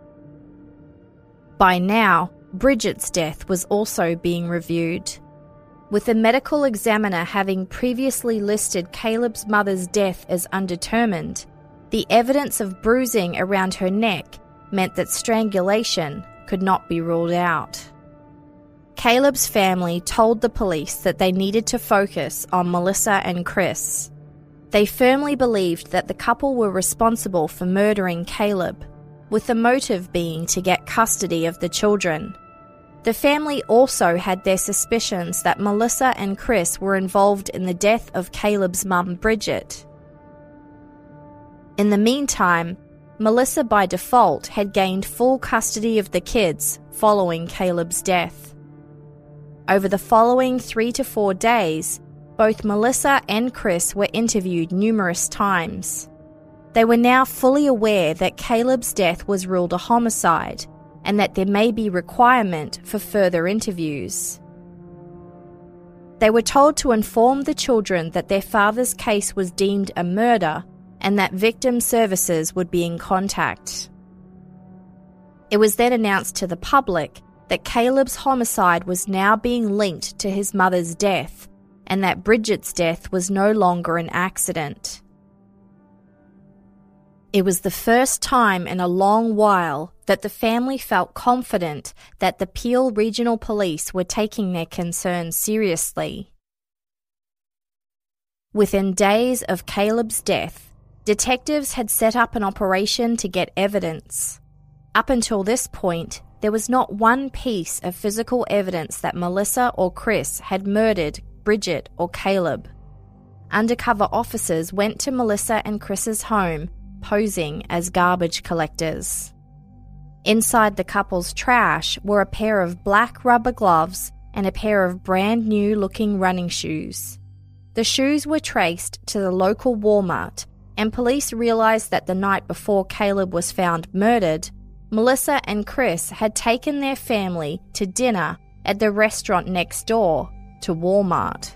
By now, Bridget's death was also being reviewed, with the medical examiner having previously listed Caleb's mother's death as undetermined. The evidence of bruising around her neck meant that strangulation could not be ruled out. Caleb's family told the police that they needed to focus on Melissa and Chris. They firmly believed that the couple were responsible for murdering Caleb, with the motive being to get custody of the children. The family also had their suspicions that Melissa and Chris were involved in the death of Caleb's mum, Bridget. In the meantime, Melissa by default had gained full custody of the kids following Caleb's death. Over the following 3 to 4 days, both Melissa and Chris were interviewed numerous times. They were now fully aware that Caleb's death was ruled a homicide and that there may be requirement for further interviews. They were told to inform the children that their father's case was deemed a murder and that victim services would be in contact. It was then announced to the public that Caleb's homicide was now being linked to his mother's death and that Bridget's death was no longer an accident. It was the first time in a long while that the family felt confident that the Peel Regional Police were taking their concerns seriously. Within days of Caleb's death, detectives had set up an operation to get evidence. Up until this point, there was not one piece of physical evidence that Melissa or Chris had murdered Bridget or Caleb. Undercover officers went to Melissa and Chris's home, posing as garbage collectors. Inside the couple's trash were a pair of black rubber gloves and a pair of brand new looking running shoes. The shoes were traced to the local Walmart, and police realised that the night before Caleb was found murdered, Melissa and Chris had taken their family to dinner at the restaurant next door to Walmart.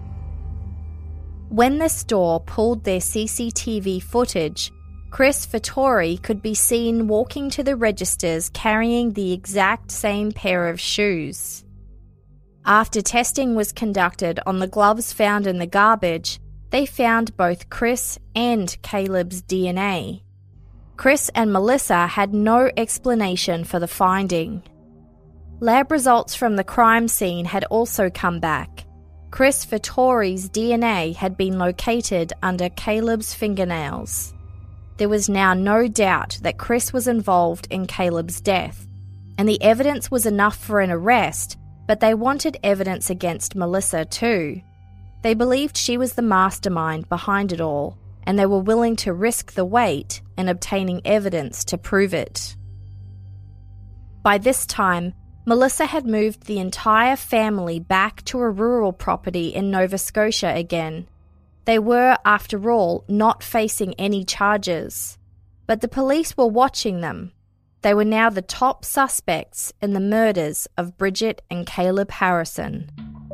When the store pulled their CCTV footage, Chris Fattori could be seen walking to the registers carrying the exact same pair of shoes. After testing was conducted on the gloves found in the garbage, they found both Chris and Caleb's DNA. Chris and Melissa had no explanation for the finding. Lab results from the crime scene had also come back. Chris Fattori's DNA had been located under Caleb's fingernails. There was now no doubt that Chris was involved in Caleb's death, and the evidence was enough for an arrest, but they wanted evidence against Melissa too. They believed she was the mastermind behind it all, and they were willing to risk the wait in obtaining evidence to prove it. By this time, Melissa had moved the entire family back to a rural property in Nova Scotia again. They were, after all, not facing any charges, but the police were watching them. They were now the top suspects in the murders of Bridget and Caleb Harrison.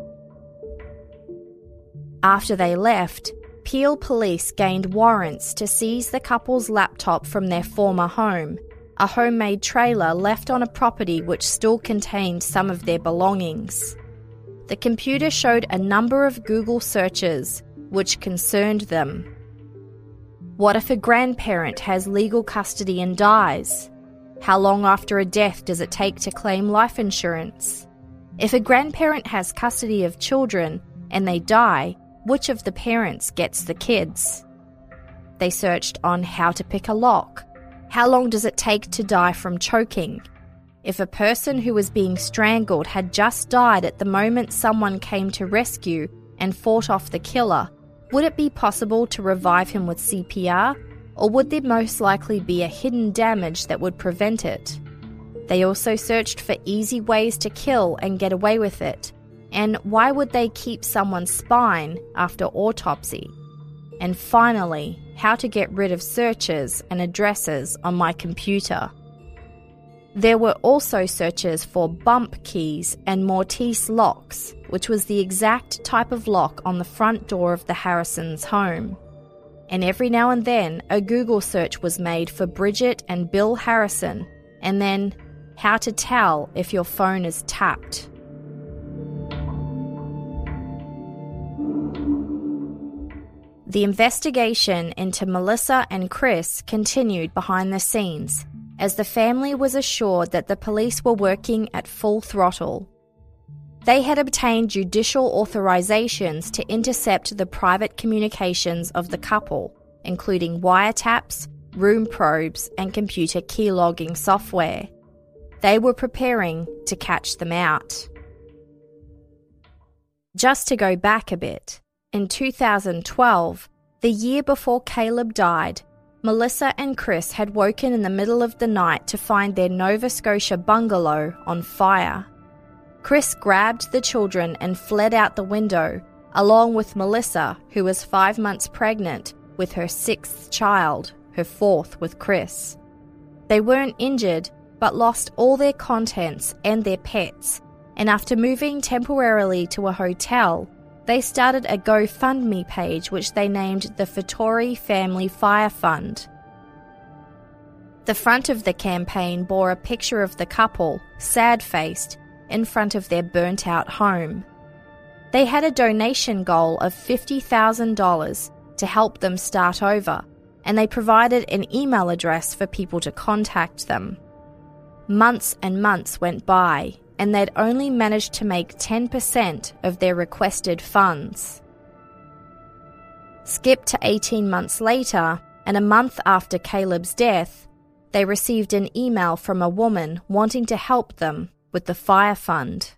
After they left, Peel police gained warrants to seize the couple's laptop from their former home, a homemade trailer left on a property which still contained some of their belongings. The computer showed a number of Google searches which concerned them. What if a grandparent has legal custody and dies? How long after a death does it take to claim life insurance? If a grandparent has custody of children and they die, which of the parents gets the kids? They searched on how to pick a lock. How long does it take to die from choking? If a person who was being strangled had just died at the moment someone came to rescue and fought off the killer, would it be possible to revive him with CPR, or would there most likely be a hidden damage that would prevent it? They also searched for easy ways to kill and get away with it. And why would they keep someone's spine after autopsy? And finally, how to get rid of searches and addresses on my computer. There were also searches for bump keys and Mortise locks, which was the exact type of lock on the front door of the Harrisons' home. And every now and then, a Google search was made for Bridget and Bill Harrison, and then how to tell if your phone is tapped. The investigation into Melissa and Chris continued behind the scenes, as the family was assured that the police were working at full throttle. They had obtained judicial authorizations to intercept the private communications of the couple, including wiretaps, room probes, and computer keylogging software. They were preparing to catch them out. Just to go back a bit, in 2012, the year before Caleb died, Melissa and Chris had woken in the middle of the night to find their Nova Scotia bungalow on fire. Chris grabbed the children and fled out the window, along with Melissa, who was 5 months pregnant, with her 6th child, her 4th with Chris. They weren't injured, but lost all their contents and their pets, and after moving temporarily to a hotel, they started a GoFundMe page which they named the Fattori Family Fire Fund. The front of the campaign bore a picture of the couple, sad-faced, in front of their burnt-out home. They had a donation goal of $50,000 to help them start over, and they provided an email address for people to contact them. Months and months went by, and they'd only managed to make 10% of their requested funds. Skip to 18 months later, and a month after Caleb's death, they received an email from a woman wanting to help them with the fire fund.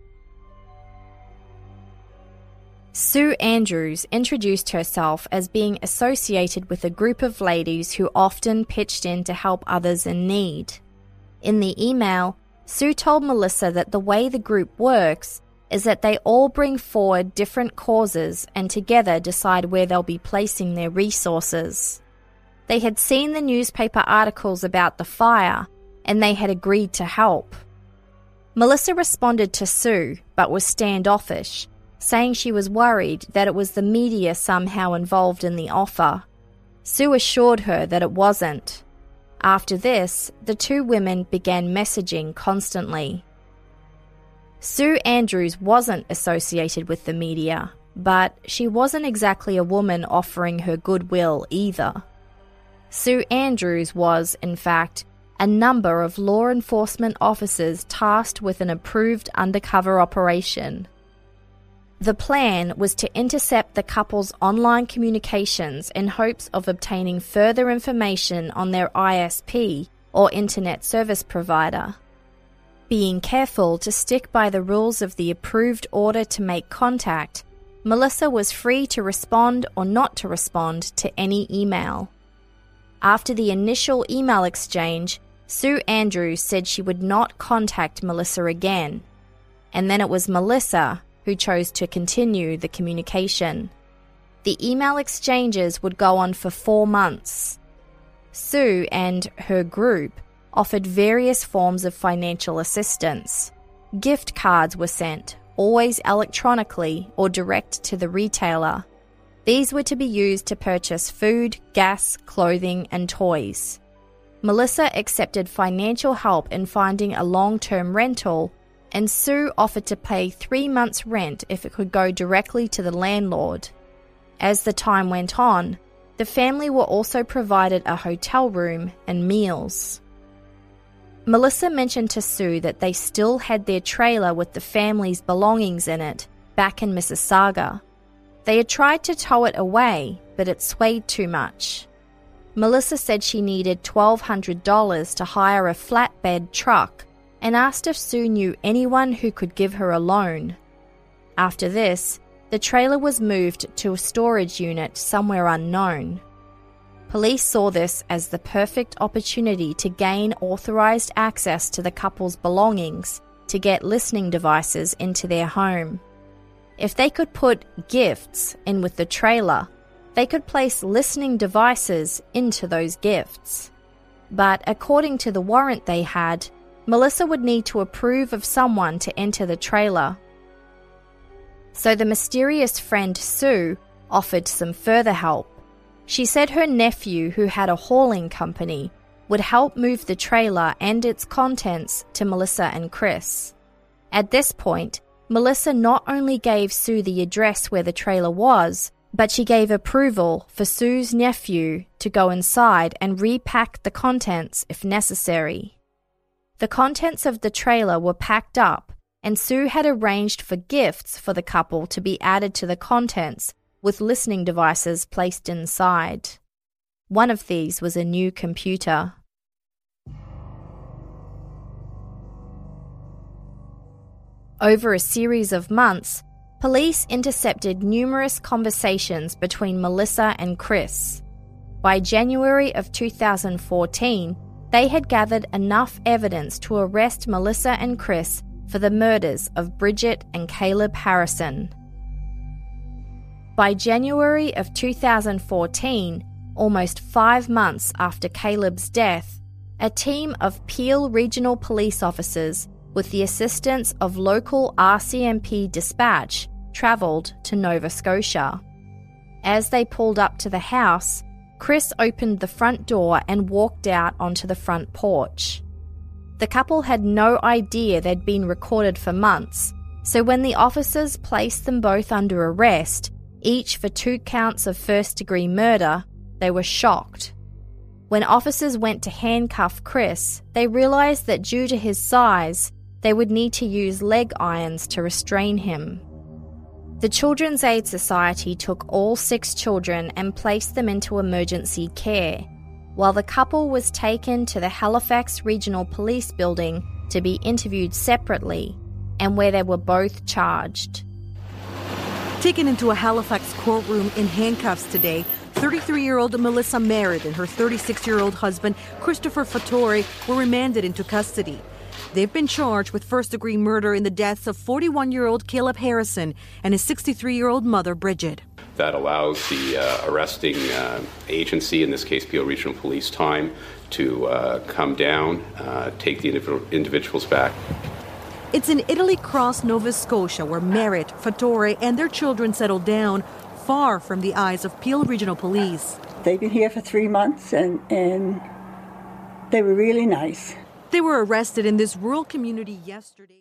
Sue Andrews introduced herself as being associated with a group of ladies who often pitched in to help others in need. In the email, Sue told Melissa that the way the group works is that they all bring forward different causes and together decide where they'll be placing their resources. They had seen the newspaper articles about the fire, and they had agreed to help. Melissa responded to Sue, but was standoffish, saying she was worried that it was the media somehow involved in the offer. Sue assured her that it wasn't. After this, the two women began messaging constantly. Sue Andrews wasn't associated with the media, but she wasn't exactly a woman offering her goodwill either. Sue Andrews was, in fact, a number of law enforcement officers tasked with an approved undercover operation. The plan was to intercept the couple's online communications in hopes of obtaining further information on their ISP, or Internet Service Provider. Being careful to stick by the rules of the approved order to make contact, Melissa was free to respond or not to respond to any email. After the initial email exchange, Sue Andrews said she would not contact Melissa again, and then it was Melissa who chose to continue the communication. The email exchanges would go on for 4 months. Sue and her group offered various forms of financial assistance. Gift cards were sent, always electronically or direct to the retailer. These were to be used to purchase food, gas, clothing, and toys. Melissa accepted financial help in finding a long-term rental, and Sue offered to pay 3 months' rent if it could go directly to the landlord. As the time went on, the family were also provided a hotel room and meals. Melissa mentioned to Sue that they still had their trailer with the family's belongings in it back in Mississauga. They had tried to tow it away, but it swayed too much. Melissa said she needed $1,200 to hire a flatbed truck and asked if Sue knew anyone who could give her a loan. After this, the trailer was moved to a storage unit somewhere unknown. Police saw this as the perfect opportunity to gain authorized access to the couple's belongings to get listening devices into their home. If they could put gifts in with the trailer, they could place listening devices into those gifts. But according to the warrant they had, Melissa would need to approve of someone to enter the trailer. So the mysterious friend Sue offered some further help. She said her nephew, who had a hauling company, would help move the trailer and its contents to Melissa and Chris. At this point, Melissa not only gave Sue the address where the trailer was, but she gave approval for Sue's nephew to go inside and repack the contents if necessary. The contents of the trailer were packed up, and Sue had arranged for gifts for the couple to be added to the contents with listening devices placed inside. One of these was a new computer. Over a series of months, police intercepted numerous conversations between Melissa and Chris. By January of 2014, they had gathered enough evidence to arrest Melissa and Chris for the murders of Bridget and Caleb Harrison. By January of 2014, almost 5 months after Caleb's death, a team of Peel Regional Police officers, with the assistance of local RCMP dispatch, travelled to Nova Scotia. As they pulled up to the house, Chris opened the front door and walked out onto the front porch. The couple had no idea they'd been recorded for months, so when the officers placed them both under arrest, each for 2 counts of first-degree murder, they were shocked. When officers went to handcuff Chris, they realised that due to his size, they would need to use leg irons to restrain him. The Children's Aid Society took all 6 children and placed them into emergency care, while the couple was taken to the Halifax Regional Police Building to be interviewed separately, and where they were both charged. Taken into a Halifax courtroom in handcuffs today, 33-year-old Melissa Merritt and her 36-year-old husband, Christopher Fattori, were remanded into custody. They've been charged with first-degree murder in the deaths of 41-year-old Caleb Harrison and his 63-year-old mother, Bridget. That allows the arresting agency, in this case Peel Regional Police, time to come down, take the individuals back. It's in Italy Cross, Nova Scotia, where Merritt, Fattori, and their children settled down, far from the eyes of Peel Regional Police. They've been here for 3 months, and they were really nice. They were arrested in this rural community yesterday.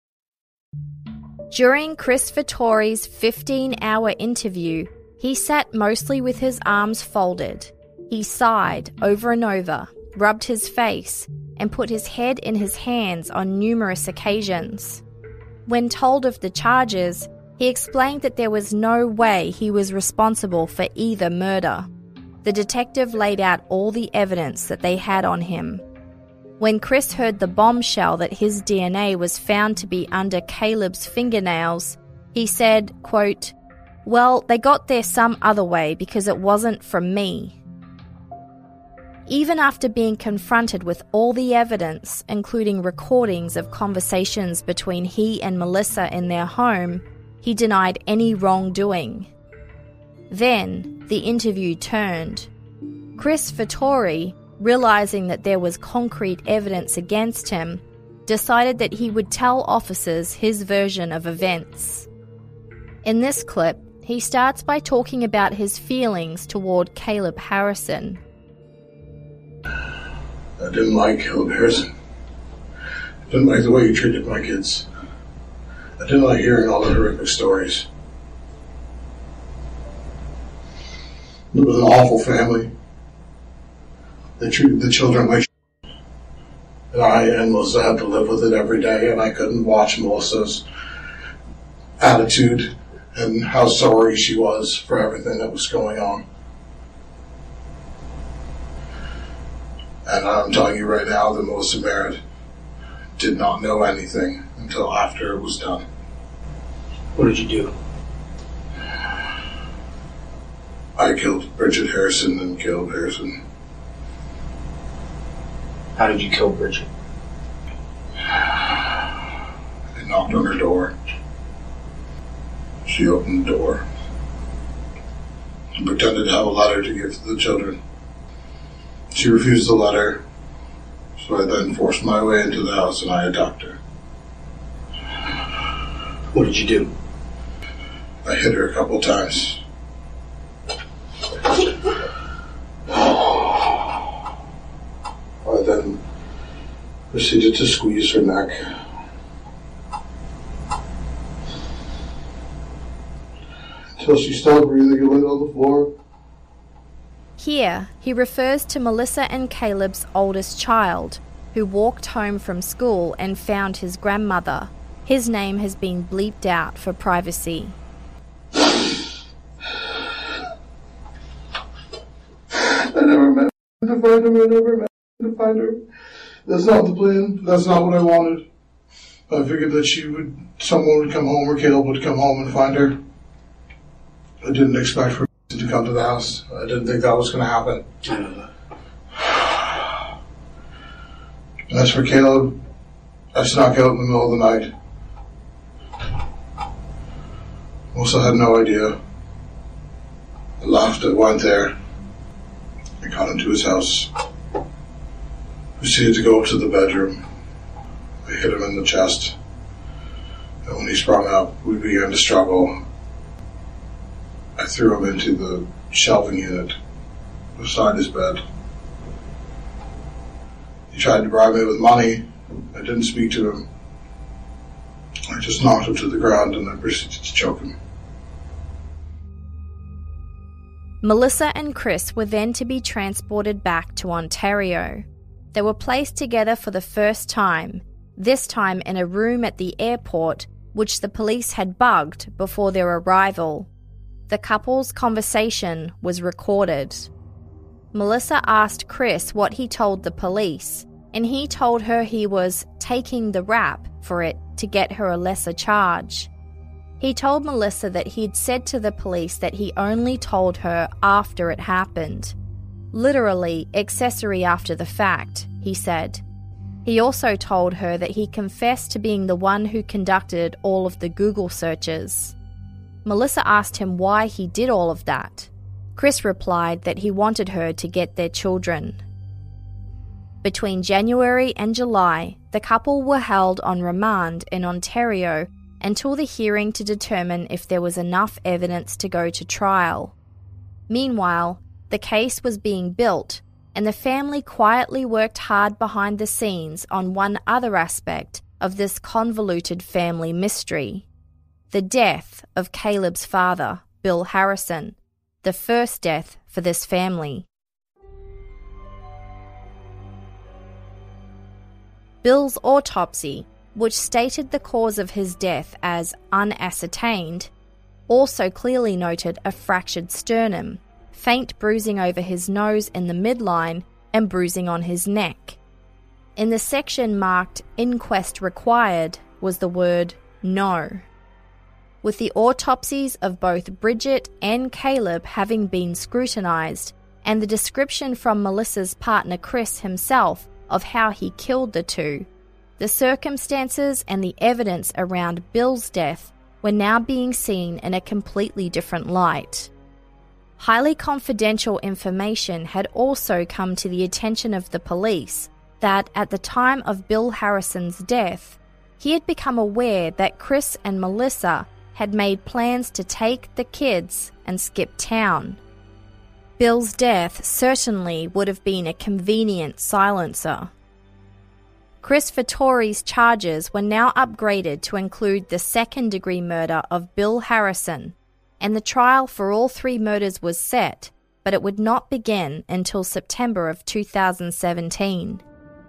During Chris Fattori's 15-hour interview, he sat mostly with his arms folded. He sighed over and over, rubbed his face, and put his head in his hands on numerous occasions. When told of the charges, he explained that there was no way he was responsible for either murder. The detective laid out all the evidence that they had on him. When Chris heard the bombshell that his DNA was found to be under Caleb's fingernails, he said, quote, "Well, they got there some other way because it wasn't from me." Even after being confronted with all the evidence, including recordings of conversations between he and Melissa in their home, he denied any wrongdoing. Then the interview turned. Chris Fattori, realizing that there was concrete evidence against him, decided that he would tell officers his version of events. In this clip, he starts by talking about his feelings toward Caleb Harrison. I didn't like Caleb Harrison. I didn't like the way he treated my kids. I didn't like hearing all the horrific stories. It was an awful family. They treated the children like shit. And I and Melissa had to live with it every day, and I couldn't watch Melissa's attitude and how sorry she was for everything that was going on. And I'm telling you right now that Melissa Merritt did not know anything until after it was done. What did you do? I killed Bridget Harrison and Caleb Harrison. How did you kill Bridget? I knocked on her door. She opened the door and pretended to have a letter to give to the children. She refused the letter, so So I then forced my way into the house and I attacked her. What did you do? I hit her a couple times. I then proceeded to squeeze her neck. Until she stopped breathing and went on the floor. Here, he refers to Melissa and Caleb's oldest child, who walked home from school and found his grandmother. His name has been bleeped out for privacy. I never meant to find her. I never meant to find her. That's not the plan. That's not what I wanted. I figured that someone would come home, or Caleb would come home and find her. I didn't expect for to come to the house. I didn't think that was going to happen. I know that. As for Caleb, I snuck out in the middle of the night. Also had no idea. I left, I went there. I got into his house. Proceeded to go up to the bedroom. I hit him in the chest. And when he sprung up, we began to struggle. I threw him into the shelving unit beside his bed. He tried to bribe me with money. I didn't speak to him. I just knocked him to the ground and then proceeded to choke him. Melissa and Chris were then to be transported back to Ontario. They were placed together for the first time, this time in a room at the airport, which the police had bugged before their arrival. The couple's conversation was recorded. Melissa asked Chris what he told the police, and he told her he was taking the rap for it to get her a lesser charge. He told Melissa that he'd said to the police that he only told her after it happened. Literally, accessory after the fact, he said. He also told her that he confessed to being the one who conducted all of the Google searches. Melissa asked him why he did all of that. Chris replied that he wanted her to get their children. Between January and July, the couple were held on remand in Ontario until the hearing to determine if there was enough evidence to go to trial. Meanwhile, the case was being built, and the family quietly worked hard behind the scenes on one other aspect of this convoluted family mystery: the death of Caleb's father, Bill Harrison, the first death for this family. Bill's autopsy, which stated the cause of his death as unascertained, also clearly noted a fractured sternum, faint bruising over his nose in the midline, and bruising on his neck. In the section marked "Inquest Required" was the word "No." With the autopsies of both Bridget and Caleb having been scrutinised, and the description from Melissa's partner Chris himself of how he killed the two, the circumstances and the evidence around Bill's death were now being seen in a completely different light. Highly confidential information had also come to the attention of the police that at the time of Bill Harrison's death, he had become aware that Chris and Melissa had made plans to take the kids and skip town. Bill's death certainly would have been a convenient silencer. Chris Fattori's charges were now upgraded to include the second-degree murder of Bill Harrison, and the trial for all three murders was set, but it would not begin until September of 2017.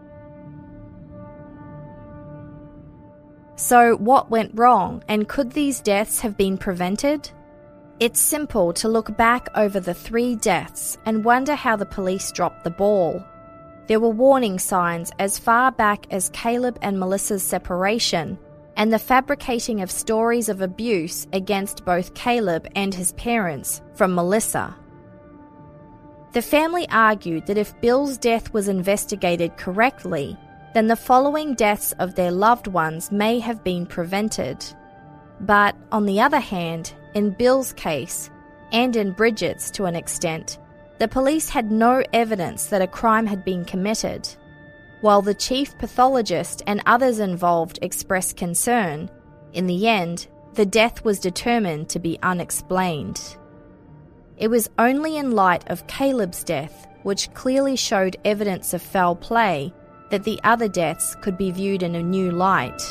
So what went wrong, and could these deaths have been prevented? It's simple to look back over the three deaths and wonder how the police dropped the ball. There were warning signs as far back as Caleb and Melissa's separation and the fabricating of stories of abuse against both Caleb and his parents from Melissa. The family argued that if Bill's death was investigated correctly, then the following deaths of their loved ones may have been prevented. But, on the other hand, in Bill's case, and in Bridget's to an extent, the police had no evidence that a crime had been committed. While the chief pathologist and others involved expressed concern, in the end, the death was determined to be unexplained. It was only in light of Caleb's death, which clearly showed evidence of foul play, that the other deaths could be viewed in a new light.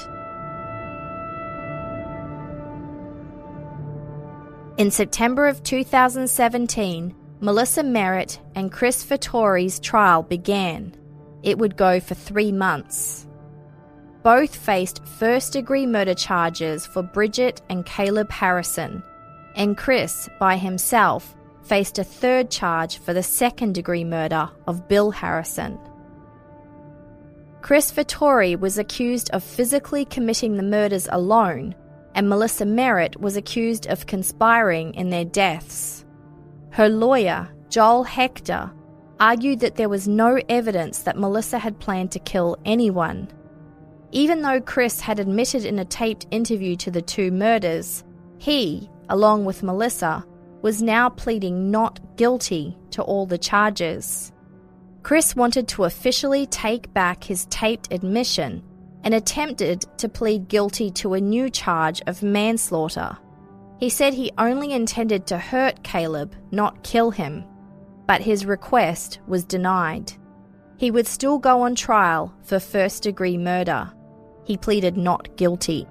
In September of 2017, Melissa Merritt and Chris Fattore's trial began. It would go for 3 months. Both faced first-degree murder charges for Bridget and Caleb Harrison, and Chris, by himself, faced a third charge for the second-degree murder of Bill Harrison. Chris Fattore was accused of physically committing the murders alone, and Melissa Merritt was accused of conspiring in their deaths. Her lawyer, Joel Hector, argued that there was no evidence that Melissa had planned to kill anyone. Even though Chris had admitted in a taped interview to the 2 murders, he, along with Melissa, was now pleading not guilty to all the charges. Chris wanted to officially take back his taped admission and attempted to plead guilty to a new charge of manslaughter. He said he only intended to hurt Caleb, not kill him, but his request was denied. He would still go on trial for first-degree murder. He pleaded not guilty.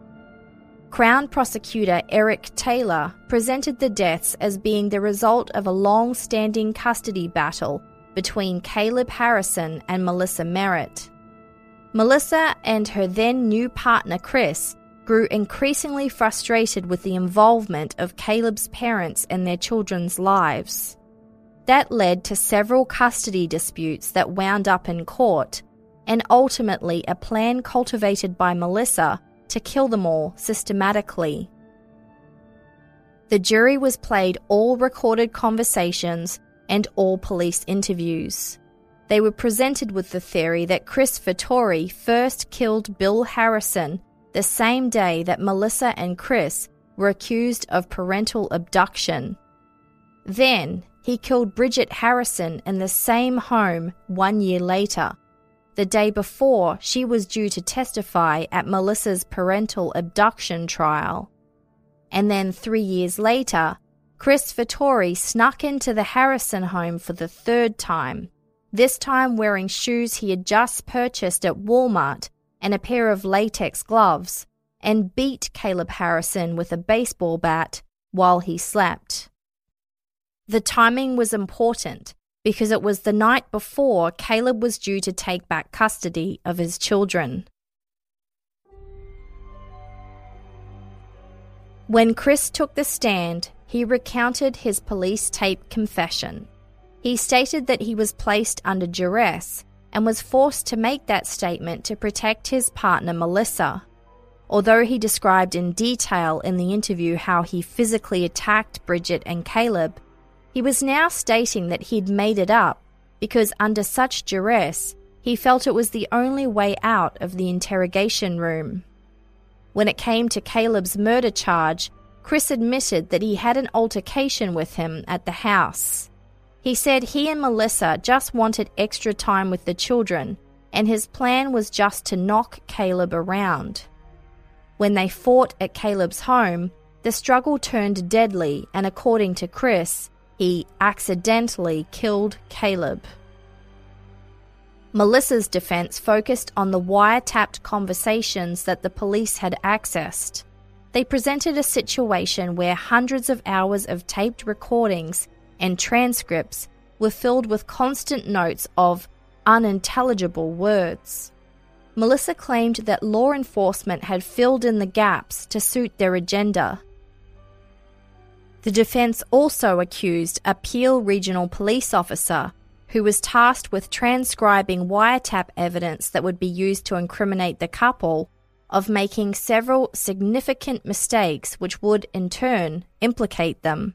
Crown prosecutor Eric Taylor presented the deaths as being the result of a long-standing custody battle between Caleb Harrison and Melissa Merritt. Melissa and her then new partner Chris grew increasingly frustrated with the involvement of Caleb's parents in their children's lives. That led to several custody disputes that wound up in court, and ultimately a plan cultivated by Melissa to kill them all systematically. The jury was played all recorded conversations and all police interviews. They were presented with the theory that Chris Fattore first killed Bill Harrison the same day that Melissa and Chris were accused of parental abduction. Then, he killed Bridget Harrison in the same home 1 year later, the day before she was due to testify at Melissa's parental abduction trial. And then 3 years later, Chris Fattore snuck into the Harrison home for the 3rd time, this time wearing shoes he had just purchased at Walmart and a pair of latex gloves, and beat Caleb Harrison with a baseball bat while he slept. The timing was important because it was the night before Caleb was due to take back custody of his children. When Chris took the stand, he recounted his police tape confession. He stated that he was placed under duress and was forced to make that statement to protect his partner Melissa. Although he described in detail in the interview how he physically attacked Bridget and Caleb, he was now stating that he'd made it up because under such duress, he felt it was the only way out of the interrogation room. When it came to Caleb's murder charge, Chris admitted that he had an altercation with him at the house. He said he and Melissa just wanted extra time with the children, and his plan was just to knock Caleb around. When they fought at Caleb's home, the struggle turned deadly, and according to Chris, he accidentally killed Caleb. Melissa's defense focused on the wiretapped conversations that the police had accessed. They presented a situation where hundreds of hours of taped recordings and transcripts were filled with constant notes of unintelligible words. Melissa claimed that law enforcement had filled in the gaps to suit their agenda. The defense also accused a Peel Regional Police officer who was tasked with transcribing wiretap evidence that would be used to incriminate the couple of making several significant mistakes which would, in turn, implicate them.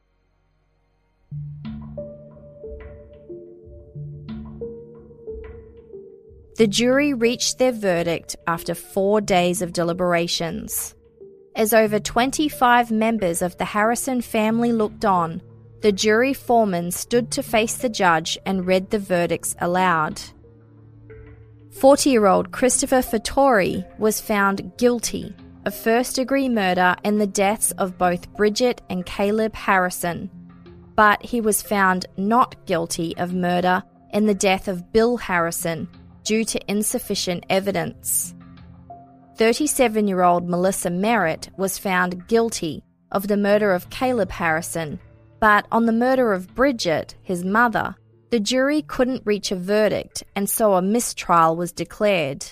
The jury reached their verdict after 4 days of deliberations. As over 25 members of the Harrison family looked on, the jury foreman stood to face the judge and read the verdicts aloud. 40-year-old Christopher Fattori was found guilty of first-degree murder in the deaths of both Bridget and Caleb Harrison, but he was found not guilty of murder in the death of Bill Harrison due to insufficient evidence. 37-year-old Melissa Merritt was found guilty of the murder of Caleb Harrison, but on the murder of Bridget, his mother, the jury couldn't reach a verdict, and so a mistrial was declared.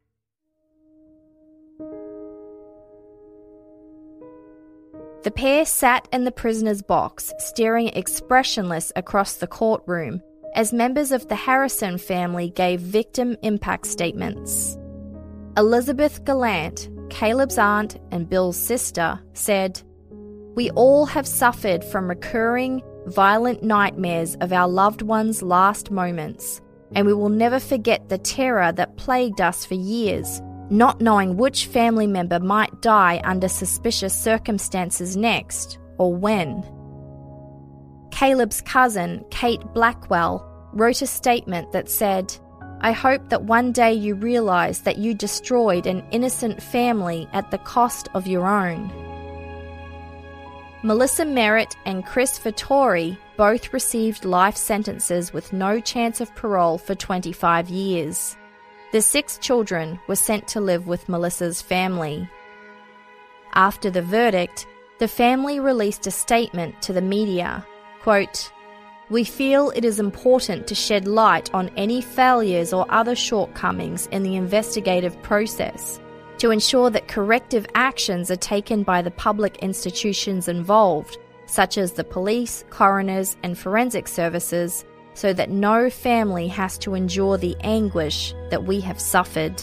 The pair sat in the prisoner's box, staring expressionless across the courtroom, as members of the Harrison family gave victim impact statements. Elizabeth Gallant, Caleb's aunt and Bill's sister, said, "We all have suffered from recurring, violent nightmares of our loved ones' last moments, and we will never forget the terror that plagued us for years, not knowing which family member might die under suspicious circumstances next, or when." Caleb's cousin, Kate Blackwell, wrote a statement that said, "I hope that one day you realise that you destroyed an innocent family at the cost of your own." Melissa Merritt and Chris Fattori both received life sentences with no chance of parole for 25 years. The 6 children were sent to live with Melissa's family. After the verdict, the family released a statement to the media, quote, "We feel it is important to shed light on any failures or other shortcomings in the investigative process, to ensure that corrective actions are taken by the public institutions involved, such as the police, coroners, and forensic services, so that no family has to endure the anguish that we have suffered."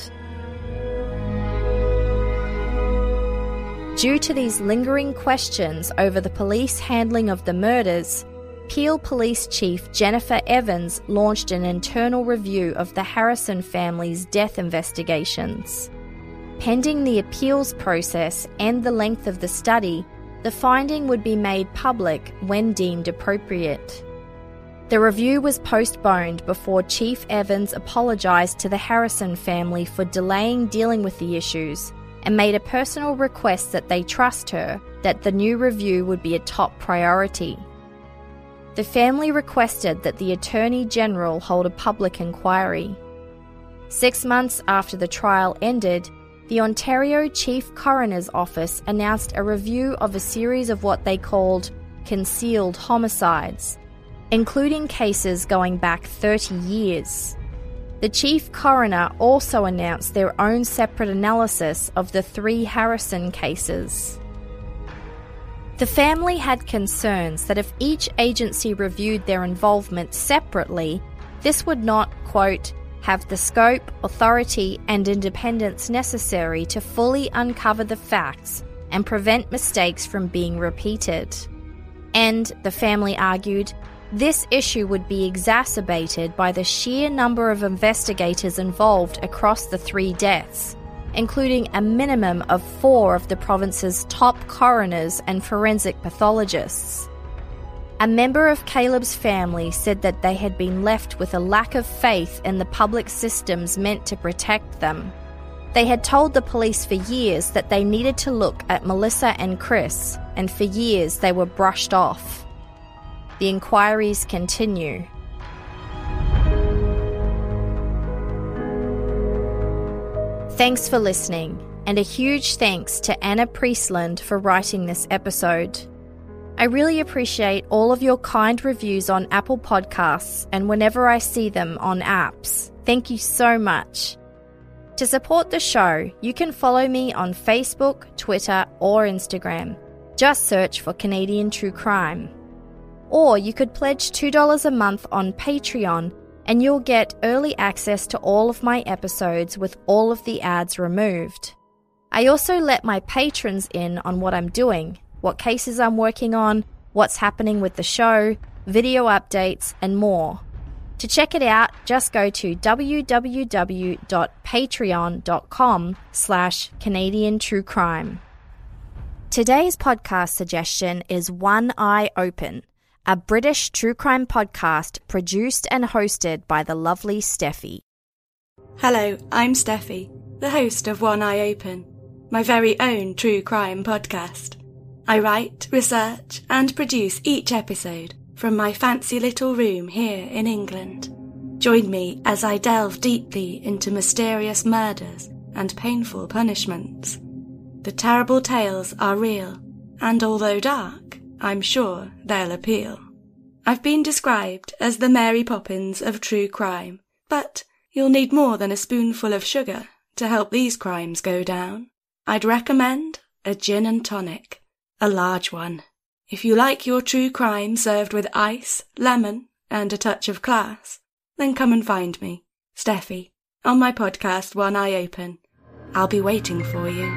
Due to these lingering questions over the police handling of the murders, Peel Police Chief Jennifer Evans launched an internal review of the Harrison family's death investigations. Pending the appeals process and the length of the study, the finding would be made public when deemed appropriate. The review was postponed before Chief Evans apologised to the Harrison family for delaying dealing with the issues and made a personal request that they trust her that the new review would be a top priority. The family requested that the Attorney General hold a public inquiry. 6 months after the trial ended, the Ontario Chief Coroner's Office announced a review of a series of what they called concealed homicides, including cases going back 30 years. The Chief Coroner also announced their own separate analysis of the 3 Harrison cases. The family had concerns that if each agency reviewed their involvement separately, this would not, quote, have the scope, authority, and independence necessary to fully uncover the facts and prevent mistakes from being repeated. And, the family argued, this issue would be exacerbated by the sheer number of investigators involved across the 3 deaths, including a minimum of 4 of the province's top coroners and forensic pathologists. A member of Caleb's family said that they had been left with a lack of faith in the public systems meant to protect them. They had told the police for years that they needed to look at Melissa and Chris, and for years they were brushed off. The inquiries continue. Thanks for listening, and a huge thanks to Anna Priestland for writing this episode. I really appreciate all of your kind reviews on Apple Podcasts and whenever I see them on apps. Thank you so much. To support the show, you can follow me on Facebook, Twitter, or Instagram. Just search for Canadian True Crime. Or you could pledge $2 a month on Patreon and you'll get early access to all of my episodes with all of the ads removed. I also let my patrons in on what I'm doing, what cases I'm working on, what's happening with the show, video updates, and more. To check it out, just go to www.patreon.com/Canadian True Crime. Today's podcast suggestion is One Eye Open, a British true crime podcast produced and hosted by the lovely Steffi. Hello, I'm Steffi, the host of One Eye Open, my very own true crime podcast. I write, research, and produce each episode from my fancy little room here in England. Join me as I delve deeply into mysterious murders and painful punishments. The terrible tales are real, and although dark, I'm sure they'll appeal. I've been described as the Mary Poppins of true crime, but you'll need more than a spoonful of sugar to help these crimes go down. I'd recommend a gin and tonic, a large one. If you like your true crime served with ice, lemon, and a touch of class, then come and find me, Steffi, on my podcast One Eye Open. I'll be waiting for you.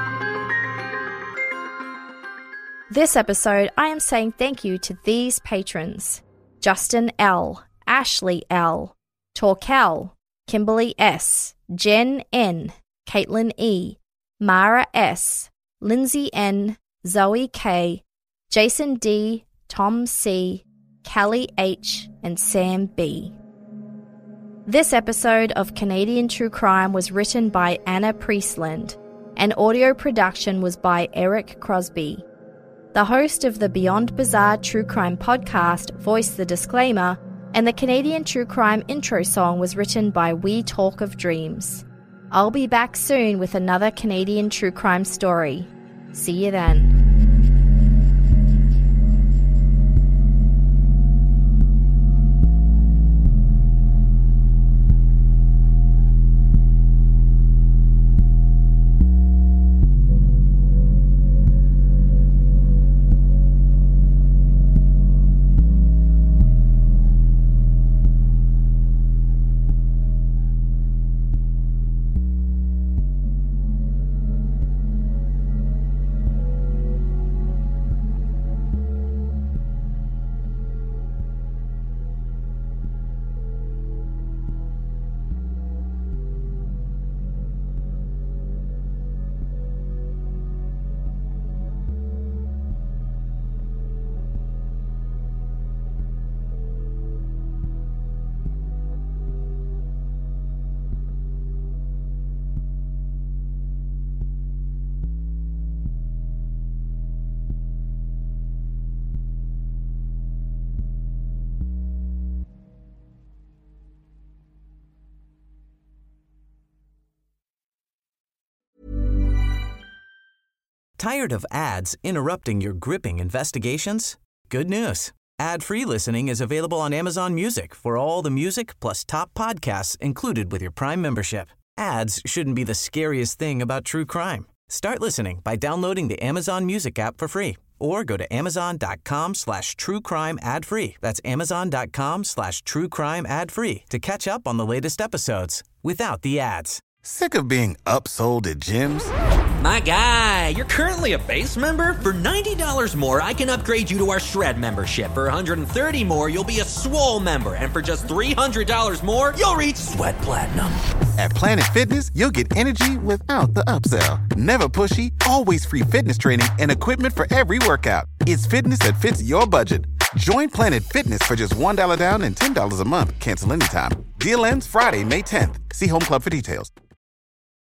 This episode, I am saying thank you to these patrons: Justin L., Ashley L., Torkel, Kimberly S., Jen N., Caitlin E., Mara S., Lindsay N., Zoe K., Jason D., Tom C., Callie H., and Sam B. This episode of Canadian True Crime was written by Anna Priestland, and audio production was by Eric Crosby. The host of the Beyond Bizarre True Crime podcast voiced the disclaimer, and the Canadian True Crime intro song was written by We Talk of Dreams. I'll be back soon with another Canadian True Crime story. See you then. Tired of ads interrupting your gripping investigations? Good news. Ad-free listening is available on Amazon Music for all the music plus top podcasts included with your Prime membership. Ads shouldn't be the scariest thing about true crime. Start listening by downloading the Amazon Music app for free or go to amazon.com/truecrime ad-free. That's amazon.com/truecrime ad-free to catch up on the latest episodes without the ads. Sick of being upsold at gyms? My guy, you're currently a base member. For $90 more, I can upgrade you to our Shred membership. For $130 more, you'll be a Swole member. And for just $300 more, you'll reach Sweat Platinum. At Planet Fitness, you'll get energy without the upsell. Never pushy, always free fitness training and equipment for every workout. It's fitness that fits your budget. Join Planet Fitness for just $1 down and $10 a month. Cancel anytime. Deal ends Friday, May 10th. See Home Club for details.